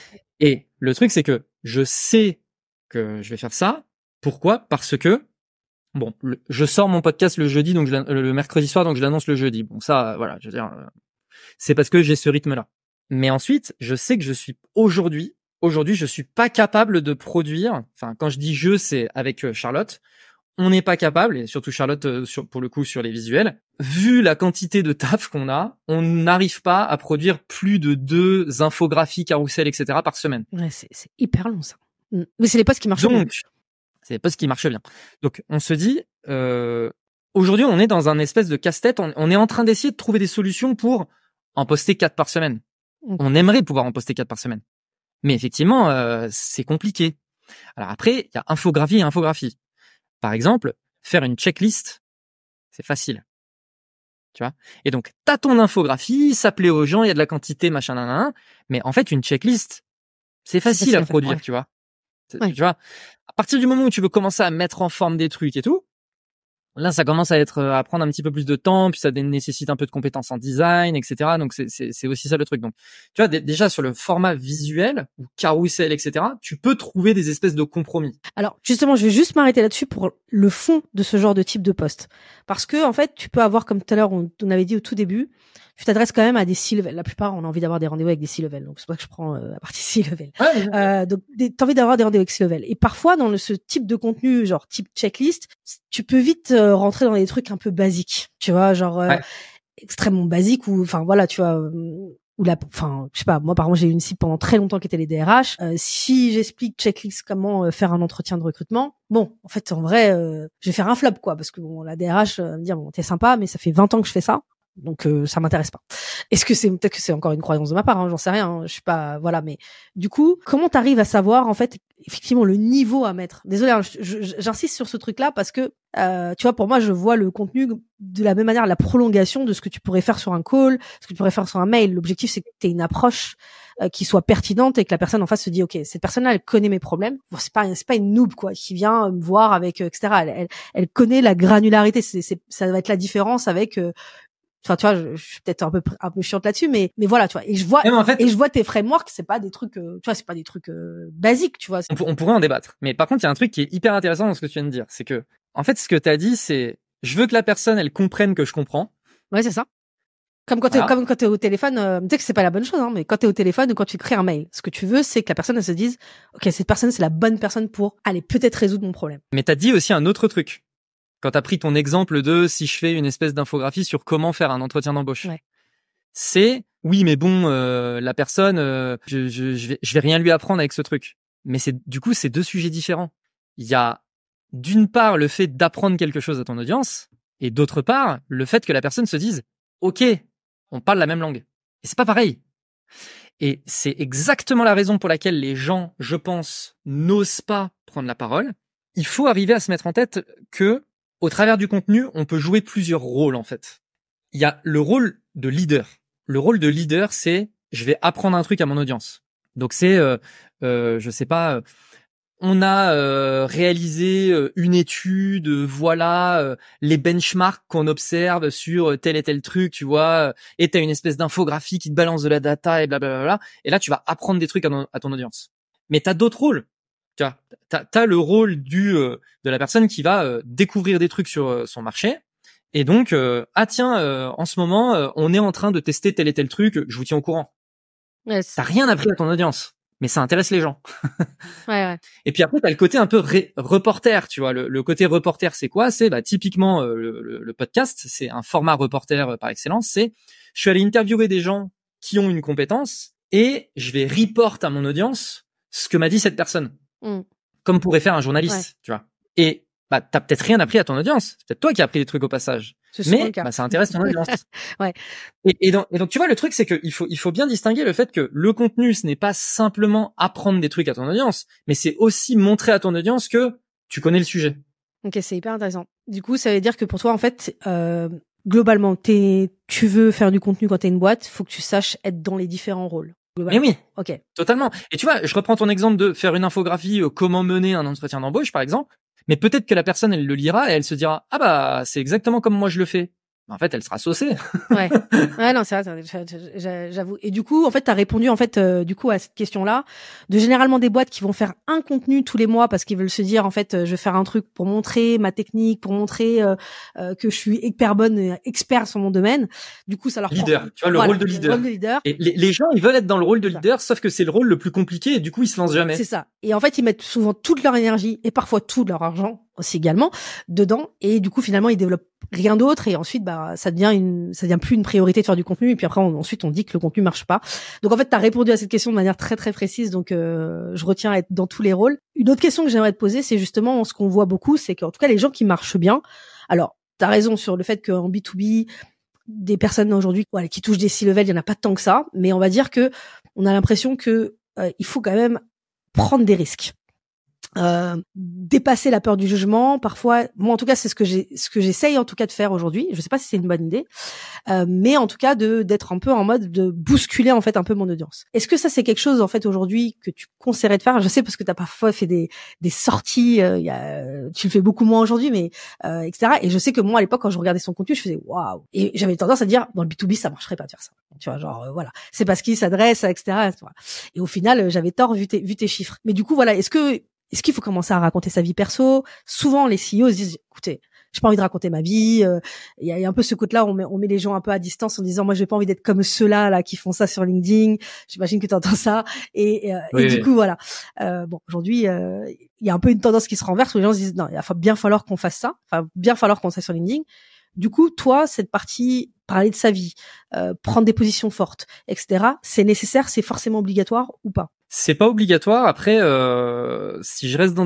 Et le truc, c'est que je sais que je vais faire ça. Pourquoi? Parce que, bon, je sors mon podcast le jeudi, donc le mercredi soir, donc je l'annonce le jeudi. Bon, ça, voilà, je veux dire, c'est parce que j'ai ce rythme-là. Mais ensuite, je sais que aujourd'hui, je suis pas capable de produire. Enfin, quand je dis je, c'est avec Charlotte. On n'est pas capable, et surtout Charlotte, pour le coup, sur les visuels. Vu la quantité de taf qu'on a, on n'arrive pas à produire plus de 2 infographies, carousels, etc. par semaine. Ouais, c'est hyper long, ça. Mais c'est les posts qui marchent bien. Donc, c'est les posts qui marchent bien. Donc, on se dit, aujourd'hui, on est dans un espèce de casse-tête. On est en train d'essayer de trouver des solutions pour en poster 4 par semaine. On aimerait pouvoir en poster 4 par semaine. Mais effectivement, c'est compliqué. Alors après, il y a infographie et infographie. Par exemple, faire une checklist, c'est facile. Tu vois? Et donc, t'as ton infographie, ça plaît aux gens, il y a de la quantité, machin, nanana. Mais en fait, une checklist, c'est facile à produire, ouais. Tu vois? Ouais. Tu vois? À partir du moment où tu veux commencer à mettre en forme des trucs et tout, Là, ça commence à prendre un petit peu plus de temps, puis ça nécessite un peu de compétences en design, etc. Donc, c'est aussi ça le truc. Donc, tu vois, déjà sur le format visuel ou carrousel, etc., tu peux trouver des espèces de compromis. Alors, justement, je vais juste m'arrêter là-dessus pour le fond de ce genre de type de poste. Parce que, en fait, tu peux avoir, comme tout à l'heure, on avait dit au tout début, tu t'adresses quand même à des C-level. La plupart, on a envie d'avoir des rendez-vous avec des C-level. Donc, c'est pour ça que je prends la partie C-level. Donc, t'as envie d'avoir des rendez-vous avec C-level. Et parfois, dans ce type de contenu, genre type checklist, tu peux vite rentrer dans des trucs un peu basiques. Tu vois, genre extrêmement basiques ou, enfin, voilà, tu vois... enfin, je sais pas, moi par exemple j'ai eu une cible pendant très longtemps qui était les DRH. Si j'explique checklist comment faire un entretien de recrutement, bon, en fait en vrai, je vais faire un flop quoi, parce que bon, la DRH va me dire bon t'es sympa, mais ça fait 20 ans que je fais ça, donc ça m'intéresse pas. Est-ce que peut-être que c'est encore une croyance de ma part, j'en sais rien, je suis pas, voilà, mais du coup, comment t'arrives à savoir en fait effectivement le niveau à mettre? Désolé, j'insiste sur ce truc-là parce que tu vois, pour moi, je vois le contenu de la même manière, la prolongation de ce que tu pourrais faire sur un call, ce que tu pourrais faire sur un mail. L'objectif, c'est que tu aies une approche qui soit pertinente et que la personne en face se dit, ok, cette personne-là, elle connaît mes problèmes. Bon, c'est pas une noob quoi qui vient me voir avec etc. Elle connaît la granularité. Ça va être la différence avec. Enfin, tu vois, je suis peut-être un peu chiante là-dessus, mais voilà, tu vois. Et je vois tes frameworks, c'est pas des trucs, tu vois, c'est pas des trucs basiques, tu vois. On pourrait en débattre. Mais par contre, il y a un truc qui est hyper intéressant dans ce que tu viens de dire, c'est que, en fait, ce que t'as dit, c'est, je veux que la personne, elle comprenne que je comprends. Ouais, c'est ça. Comme quand t'es au téléphone, tu sais que c'est pas la bonne chose, hein, mais quand t'es au téléphone ou quand tu crées un mail, ce que tu veux, c'est que la personne, elle se dise, ok, cette personne, c'est la bonne personne pour aller peut-être résoudre mon problème. Mais t'as dit aussi un autre truc. Quand t'as pris ton exemple de si je fais une espèce d'infographie sur comment faire un entretien d'embauche, c'est oui, mais bon, la personne, je vais rien lui apprendre avec ce truc. Mais du coup, c'est deux sujets différents. Il y a d'une part le fait d'apprendre quelque chose à ton audience, et d'autre part le fait que la personne se dise, ok, on parle la même langue. Et c'est pas pareil. Et c'est exactement la raison pour laquelle les gens, je pense, n'osent pas prendre la parole. Il faut arriver à se mettre en tête que au travers du contenu, on peut jouer plusieurs rôles, en fait. Il y a le rôle de leader. Le rôle de leader, c'est je vais apprendre un truc à mon audience. Donc c'est, je sais pas, on a réalisé une étude, voilà les benchmarks qu'on observe sur tel et tel truc, tu vois, et t'as une espèce d'infographie qui te balance de la data et blablabla. Et là, tu vas apprendre des trucs à ton audience. Mais t'as d'autres rôles. Tu vois, t'as le rôle de la personne qui va découvrir des trucs sur son marché. Et donc, en ce moment, on est en train de tester tel et tel truc, je vous tiens au courant. Yes. T'as rien appris à ton audience, mais ça intéresse les gens. Ouais. Et puis après, t'as le côté un peu reporter, tu vois. Le côté reporter, c'est quoi? C'est typiquement le podcast, c'est un format reporter par excellence. C'est je suis allé interviewer des gens qui ont une compétence et je vais report à mon audience ce que m'a dit cette personne. Comme pourrait faire un journaliste, tu vois. Et t'as peut-être rien appris à ton audience. C'est peut-être toi qui as appris des trucs au passage. Mais ça intéresse ton audience. Ouais. Et donc tu vois, le truc, c'est que il faut bien distinguer le fait que le contenu, ce n'est pas simplement apprendre des trucs à ton audience, mais c'est aussi montrer à ton audience que tu connais le sujet. Ok, c'est hyper intéressant. Du coup, ça veut dire que pour toi, en fait, globalement, tu veux faire du contenu quand t'es une boîte, faut que tu saches être dans les différents rôles. Mais oui. Ok. Totalement. Et tu vois, je reprends ton exemple de faire une infographie, comment mener un entretien d'embauche, par exemple. Mais peut-être que la personne, elle le lira et elle se dira, ah bah, c'est exactement comme moi je le fais. En fait, elle sera saucée. Ouais. Non, c'est vrai, j'avoue. Et du coup, en fait, t'as répondu, en fait, du coup, à cette question-là, de généralement des boîtes qui vont faire un contenu tous les mois parce qu'ils veulent se dire, en fait, je vais faire un truc pour montrer ma technique, pour montrer que je suis hyper bonne, expert sur mon domaine. Du coup, ça leur leader. Tu vois, le rôle de leader. Et les gens, ils veulent être dans le rôle de leader, sauf que c'est le rôle le plus compliqué et du coup, ils se lancent jamais. C'est ça. Et en fait, ils mettent souvent toute leur énergie et parfois tout leur argent aussi également dedans, et du coup finalement ils développent rien d'autre, et ensuite ça devient plus une priorité de faire du contenu, et puis après ensuite on dit que le contenu marche pas. Donc en fait, tu as répondu à cette question de manière très très précise, donc je retiens à être dans tous les rôles. Une autre question que j'aimerais te poser, c'est justement ce qu'on voit beaucoup, c'est qu'en tout cas les gens qui marchent bien, alors tu as raison sur le fait qu'en B2B, des personnes aujourd'hui qui touchent des C-level, il y en a pas tant que ça, mais on va dire que on a l'impression que il faut quand même prendre des risques. dépasser la peur du jugement. Parfois, moi en tout cas, c'est ce que j'essaye en tout cas de faire aujourd'hui. Je sais pas si c'est une bonne idée, mais en tout cas d'être un peu en mode de bousculer en fait un peu mon audience. Est-ce que ça c'est quelque chose en fait aujourd'hui que tu conseillerais de faire? Je sais parce que t'as parfois fait des sorties, tu le fais beaucoup moins aujourd'hui, mais etc. Et je sais que moi à l'époque quand je regardais son contenu, je faisais waouh, et j'avais tendance à dire dans le B2B ça marcherait pas de faire ça. Tu vois, genre voilà, c'est parce qu'il s'adresse, etc. Et au final, j'avais tort vu tes chiffres. Mais du coup voilà, est-ce qu'il faut commencer à raconter sa vie perso? Souvent, les CEO se disent, écoutez, j'ai pas envie de raconter ma vie. Il y a un peu ce côté-là, on met les gens un peu à distance en disant, moi, j'ai pas envie d'être comme ceux-là là qui font ça sur LinkedIn. J'imagine que tu entends ça. Et du coup, voilà. Bon, aujourd'hui, il y a un peu une tendance qui se renverse où les gens se disent, non, il va bien falloir qu'on fasse ça. Enfin, bien falloir qu'on soit sur LinkedIn. Du coup, toi, cette partie, parler de sa vie, prendre des positions fortes, etc., c'est nécessaire, c'est forcément obligatoire ou pas? C'est pas obligatoire. Après, si je reste dans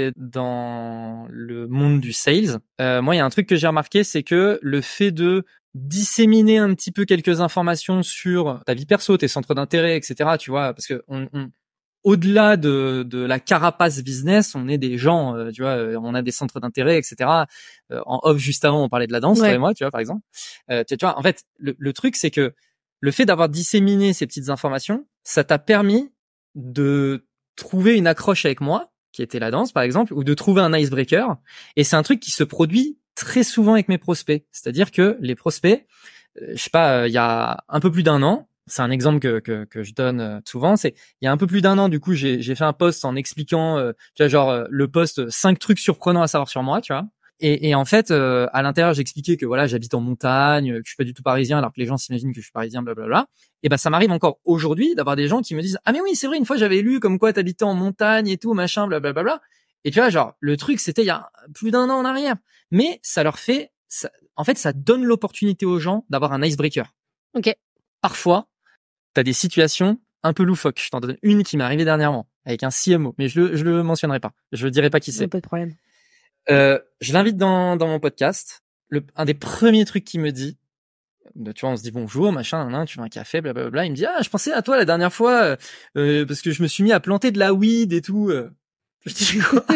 le monde du sales, moi, il y a un truc que j'ai remarqué, c'est que le fait de disséminer un petit peu quelques informations sur ta vie perso, tes centres d'intérêt, etc., tu vois, parce que au-delà de la carapace business, on est des gens, tu vois, on a des centres d'intérêt, etc. En off, juste avant, on parlait de la danse, toi et moi, tu vois, par exemple. Tu vois, en fait, le truc, c'est que le fait d'avoir disséminé ces petites informations, ça t'a permis de trouver une accroche avec moi, qui était la danse, par exemple, ou de trouver un icebreaker. Et c'est un truc qui se produit très souvent avec mes prospects. C'est-à-dire que les prospects, je sais pas, il y a un peu plus d'un an, c'est un exemple que je donne souvent, c'est il y a un peu plus d'un an, du coup, j'ai fait un post en expliquant, tu vois, genre le post 5 trucs surprenants à savoir sur moi, tu vois. Et en fait, à l'intérieur, j'expliquais que voilà, j'habite en montagne, que je suis pas du tout parisien, alors que les gens s'imaginent que je suis parisien, blablabla. Et ben, ça m'arrive encore aujourd'hui d'avoir des gens qui me disent, ah mais oui, c'est vrai, une fois j'avais lu comme quoi t'habitais en montagne et tout, machin, blablabla. Et tu vois, genre le truc, c'était il y a plus d'un an en arrière, mais ça leur fait, en fait, ça donne l'opportunité aux gens d'avoir un icebreaker. Ok. Parfois, t'as des situations un peu loufoques. Je t'en donne une qui m'est arrivée dernièrement avec un CMO, mais je le mentionnerai pas. Je dirai pas qui c'est. Pas de problème. Je l'invite dans mon podcast. Un des premiers trucs qu'il me dit, tu vois, on se dit bonjour, machin, tu veux un café, blablabla. Il me dit, ah, je pensais à toi la dernière fois, parce que je me suis mis à planter de la weed et tout. Je dis quoi?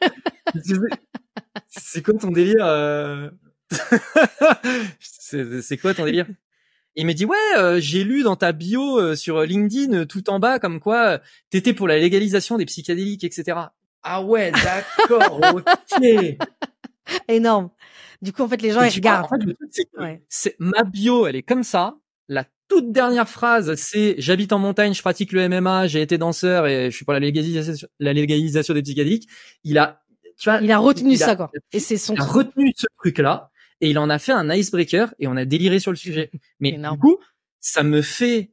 C'est quoi ton délire? C'est quoi ton délire? Il me dit, ouais, j'ai lu dans ta bio sur LinkedIn tout en bas comme quoi t'étais pour la légalisation des psychédéliques, etc. Ah ouais, d'accord, ok. Énorme. Du coup, en fait, les gens, ils regardent. En fait, le truc, c'est que c'est ma bio, elle est comme ça. La toute dernière phrase, c'est j'habite en montagne, je pratique le MMA, j'ai été danseur et je suis pour la légalisation des psychédéliques. Il a retenu ça, quoi. Et c'est son. Il a retenu ce truc-là et il en a fait un icebreaker et on a déliré sur le sujet. Mais énorme. du coup, ça me fait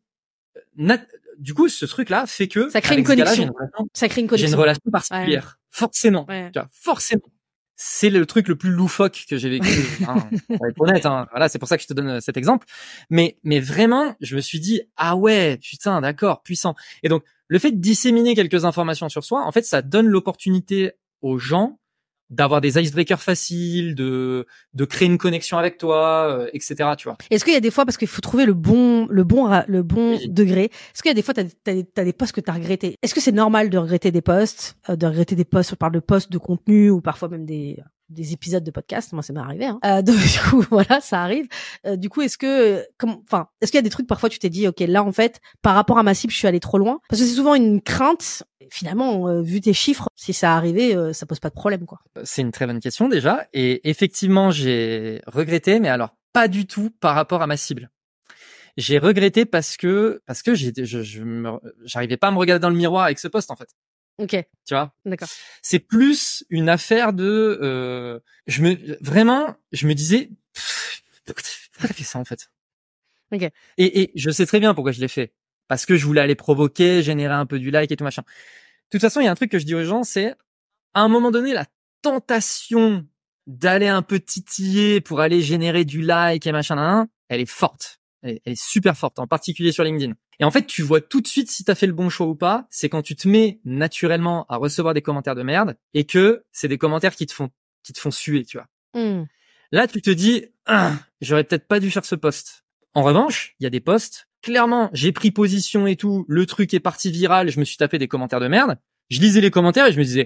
du coup, ce truc-là fait que ça crée une connexion. Ça crée une connexion. J'ai une relation particulière, ouais. Forcément. Ouais. Tu vois, forcément. C'est le truc le plus loufoque que j'ai vécu. Pour être honnête, voilà, c'est pour ça que je te donne cet exemple. Mais vraiment, je me suis dit, ah ouais, putain, d'accord, puissant. Et donc, le fait de disséminer quelques informations sur soi, en fait, ça donne l'opportunité aux gens d'avoir des icebreakers faciles, de créer une connexion avec toi, etc. Tu vois. Est-ce qu'il y a des fois, parce qu'il faut trouver le bon oui. degré. Est-ce qu'il y a des fois, t'as des posts que t'as regrettés? Est-ce que c'est normal de regretter des posts, on parle de posts de contenu ou parfois même des épisodes de podcast? Moi, ça m'est arrivé. Donc du coup, voilà, ça arrive. Du coup, est-ce qu'il y a des trucs parfois tu t'es dit, ok, là en fait, par rapport à ma cible, je suis allé trop loin? Parce que c'est souvent une crainte. Finalement, vu tes chiffres, si ça arrivait, ça pose pas de problème, quoi. C'est une très bonne question déjà, et effectivement, j'ai regretté, mais alors pas du tout par rapport à ma cible. J'ai regretté parce que j'arrivais pas à me regarder dans le miroir avec ce poste en fait. Ok. Tu vois. D'accord. C'est plus une affaire de, je me disais, pourquoi t'as fait ça en fait. Ok. Et je sais très bien pourquoi je l'ai fait. Parce que je voulais aller provoquer, générer un peu du like et tout machin. De toute façon, il y a un truc que je dis aux gens, c'est à un moment donné, la tentation d'aller un peu titiller pour aller générer du like et machin, elle est forte. Elle est super forte, en particulier sur LinkedIn. Et en fait, tu vois tout de suite si t'as fait le bon choix ou pas. C'est quand tu te mets naturellement à recevoir des commentaires de merde et que c'est des commentaires qui te font suer, tu vois. Mm. Là, tu te dis, j'aurais peut-être pas dû faire ce post. En revanche, il y a des posts. Clairement, j'ai pris position et tout. Le truc est parti viral. Je me suis tapé des commentaires de merde. Je lisais les commentaires et je me disais,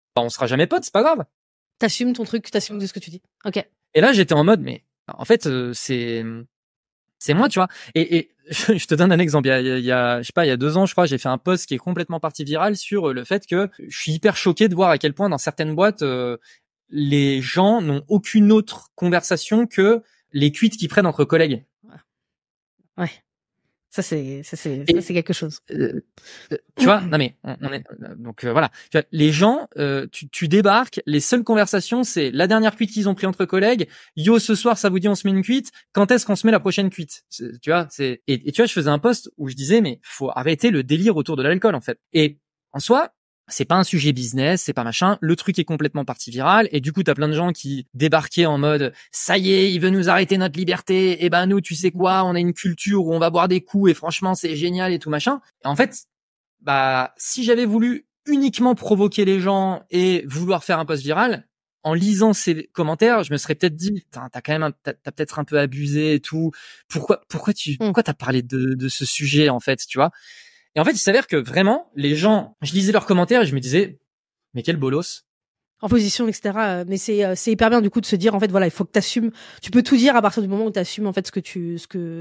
bah, on sera jamais potes, c'est pas grave. T'assumes ton truc, t'assumes de ce que tu dis. Ok. Et là, j'étais en mode, mais en fait, c'est moi, tu vois. Et je te donne un exemple. Il y a, je sais pas, il y a 2 ans, je crois, j'ai fait un post qui est complètement parti viral sur le fait que je suis hyper choqué de voir à quel point dans certaines boîtes, les gens n'ont aucune autre conversation que les cuites qu'ils prennent entre collègues. Ouais. Ça c'est quelque chose. Tu vois, non mais on est donc voilà. Tu vois, les gens, tu débarques, les seules conversations c'est la dernière cuite qu'ils ont pris entre collègues. Yo, ce soir ça vous dit on se met une cuite. Quand est-ce qu'on se met la prochaine cuite? Tu vois, c'est et tu vois, je faisais un post où je disais mais faut arrêter le délire autour de l'alcool en fait. Et en soi, c'est pas un sujet business, c'est pas machin. Le truc est complètement parti viral et du coup t'as plein de gens qui débarquaient en mode ça y est, il veut nous arrêter notre liberté. Et ben nous, tu sais quoi, on a une culture où on va boire des coups et franchement c'est génial et tout machin. Et en fait, bah si j'avais voulu uniquement provoquer les gens et vouloir faire un post viral, en lisant ces commentaires, je me serais peut-être dit t'as quand même t'as peut-être un peu abusé et tout. Pourquoi t'as parlé de ce sujet en fait, tu vois? Et en fait, il s'avère que vraiment, les gens, je lisais leurs commentaires et je me disais, mais quel bolos. En position, etc. Mais c'est hyper bien du coup de se dire en fait voilà, il faut que t'assumes. Tu peux tout dire à partir du moment où t'assumes en fait ce que tu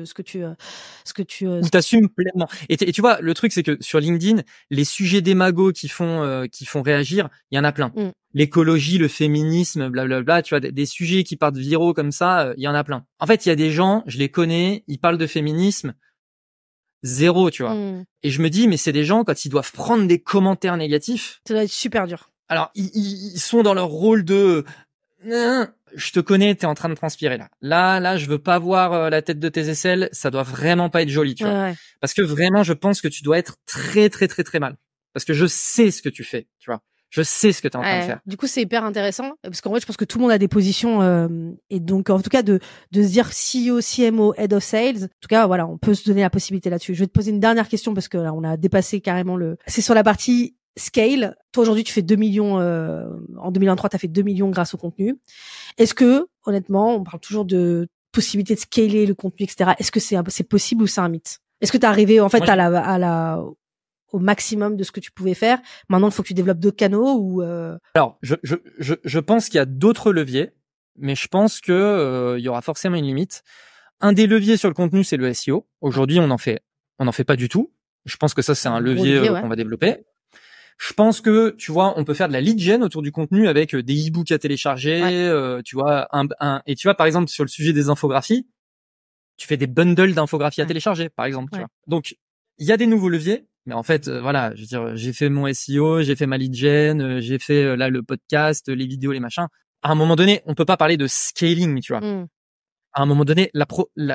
Où t'assumes pleinement. Et tu vois, le truc c'est que sur LinkedIn, les sujets démagos qui font réagir, il y en a plein. L'écologie, le féminisme, blablabla, tu vois, des sujets qui partent viraux comme ça, il y en a plein. En fait, il y a des gens, je les connais, ils parlent de féminisme. 0, tu vois. Et je me dis, mais c'est des gens, quand ils doivent prendre des commentaires négatifs. Ça doit être super dur. Alors, ils sont dans leur rôle de, je te connais, t'es en train de transpirer là. Là, je veux pas voir la tête de tes aisselles. Ça doit vraiment pas être joli, tu vois. Ouais. Parce que vraiment, je pense que tu dois être très, très, très, très mal. Parce que je sais ce que tu fais, tu vois. Je sais ce que t'es en train de faire. Du coup, c'est hyper intéressant parce qu'en vrai, je pense que tout le monde a des positions et donc en tout cas de se dire CEO, CMO, Head of Sales. En tout cas, voilà, on peut se donner la possibilité là-dessus. Je vais te poser une dernière question parce que là, on a dépassé carrément c'est sur la partie scale. Toi aujourd'hui, tu fais 2 millions en 2023, tu as fait 2 millions grâce au contenu. Est-ce que honnêtement, on parle toujours de possibilité de scaler le contenu, etc. Est-ce que c'est possible ou c'est un mythe? Est-ce que tu es arrivé en fait au maximum de ce que tu pouvais faire? Maintenant, il faut que tu développes d'autres canaux ou Alors, je pense qu'il y a d'autres leviers, mais je pense que il y aura forcément une limite. Un des leviers sur le contenu, c'est le SEO. Aujourd'hui, on n'en fait pas du tout. Je pense que ça, c'est un levier qu'on va développer. Je pense que, tu vois, on peut faire de la lead gen autour du contenu avec des e-books à télécharger, tu vois, et tu vois, par exemple, sur le sujet des infographies, tu fais des bundles d'infographies à télécharger, par exemple, tu vois. Donc, il y a des nouveaux leviers. Mais en fait, voilà, je veux dire, j'ai fait mon SEO, j'ai fait ma lead gen, j'ai fait là le podcast, les vidéos, les machins. À un moment donné, on peut pas parler de scaling, tu vois. À un moment donné, la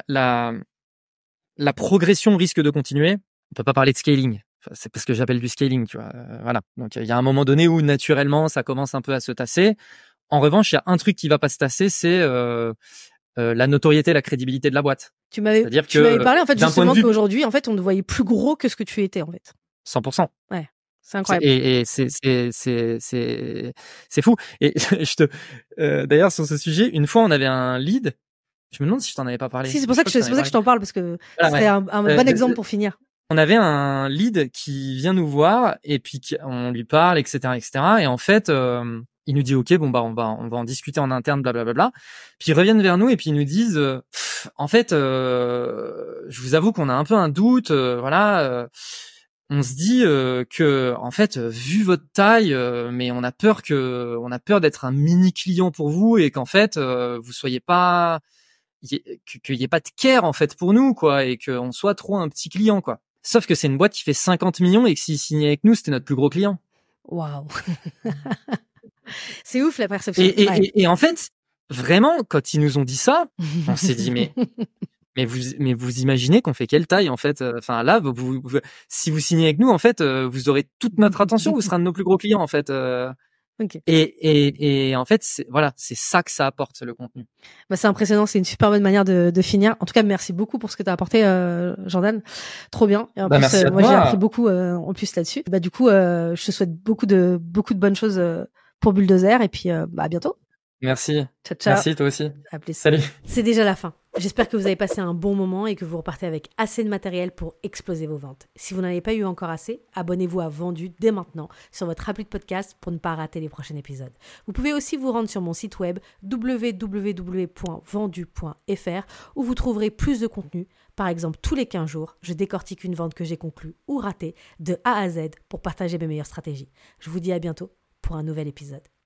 progression risque de continuer. On peut pas parler de scaling. Enfin, c'est parce que j'appelle du scaling, tu vois. Voilà. Donc il y a un moment donné où naturellement ça commence un peu à se tasser. En revanche, il y a un truc qui va pas se tasser, c'est la notoriété, la crédibilité de la boîte. Tu m'avais parlé en fait justement qu'aujourd'hui en fait on te voyait plus gros que ce que tu étais en fait. 100%. Ouais, c'est incroyable. Et c'est fou. Et d'ailleurs sur ce sujet, une fois on avait un lead. Je me demande si je t'en avais pas parlé. Si, c'est pour ça que je t'en parle parce que c'est un bon exemple pour finir. On avait un lead qui vient nous voir et puis on lui parle, etc., etc. Et en fait, il nous dit ok, bon bah on va en discuter en interne, blablabla. Puis ils reviennent vers nous et puis ils nous disent en fait, je vous avoue qu'on a un peu un doute, voilà. On se dit que en fait, vu votre taille, mais on a peur d'être un mini client pour vous et qu'en fait vous soyez pas, qu'il y ait pas de care en fait pour nous quoi, et qu'on soit trop un petit client quoi. Sauf que c'est une boîte qui fait 50 millions et que s'ils signaient avec nous, c'était notre plus gros client. Waouh. C'est ouf la perception. Et en fait, vraiment, quand ils nous ont dit ça, on s'est dit mais vous imaginez qu'on fait quelle taille en fait. Enfin là, si vous signez avec nous, en fait, vous aurez toute notre attention. Vous serez un de nos plus gros clients en fait. Okay. Et en fait, c'est ça que ça apporte le contenu. Bah, c'est impressionnant, c'est une super bonne manière de finir. En tout cas, merci beaucoup pour ce que tu as apporté, Jordan. Trop bien. Et en plus, merci à moi toi. j'ai appris beaucoup en plus là-dessus. Bah du coup, je te souhaite beaucoup de bonnes choses pour Bulldozer et puis à bientôt. Merci. Ciao, ciao. Merci toi aussi. À plus. Salut. C'est déjà la fin. J'espère que vous avez passé un bon moment et que vous repartez avec assez de matériel pour exploser vos ventes. Si vous n'en avez pas eu encore assez, abonnez-vous à Vendu dès maintenant sur votre appli de podcast pour ne pas rater les prochains épisodes. Vous pouvez aussi vous rendre sur mon site web www.vendu.fr où vous trouverez plus de contenu. Par exemple, tous les 15 jours, je décortique une vente que j'ai conclue ou ratée de A à Z pour partager mes meilleures stratégies. Je vous dis à bientôt pour un nouvel épisode.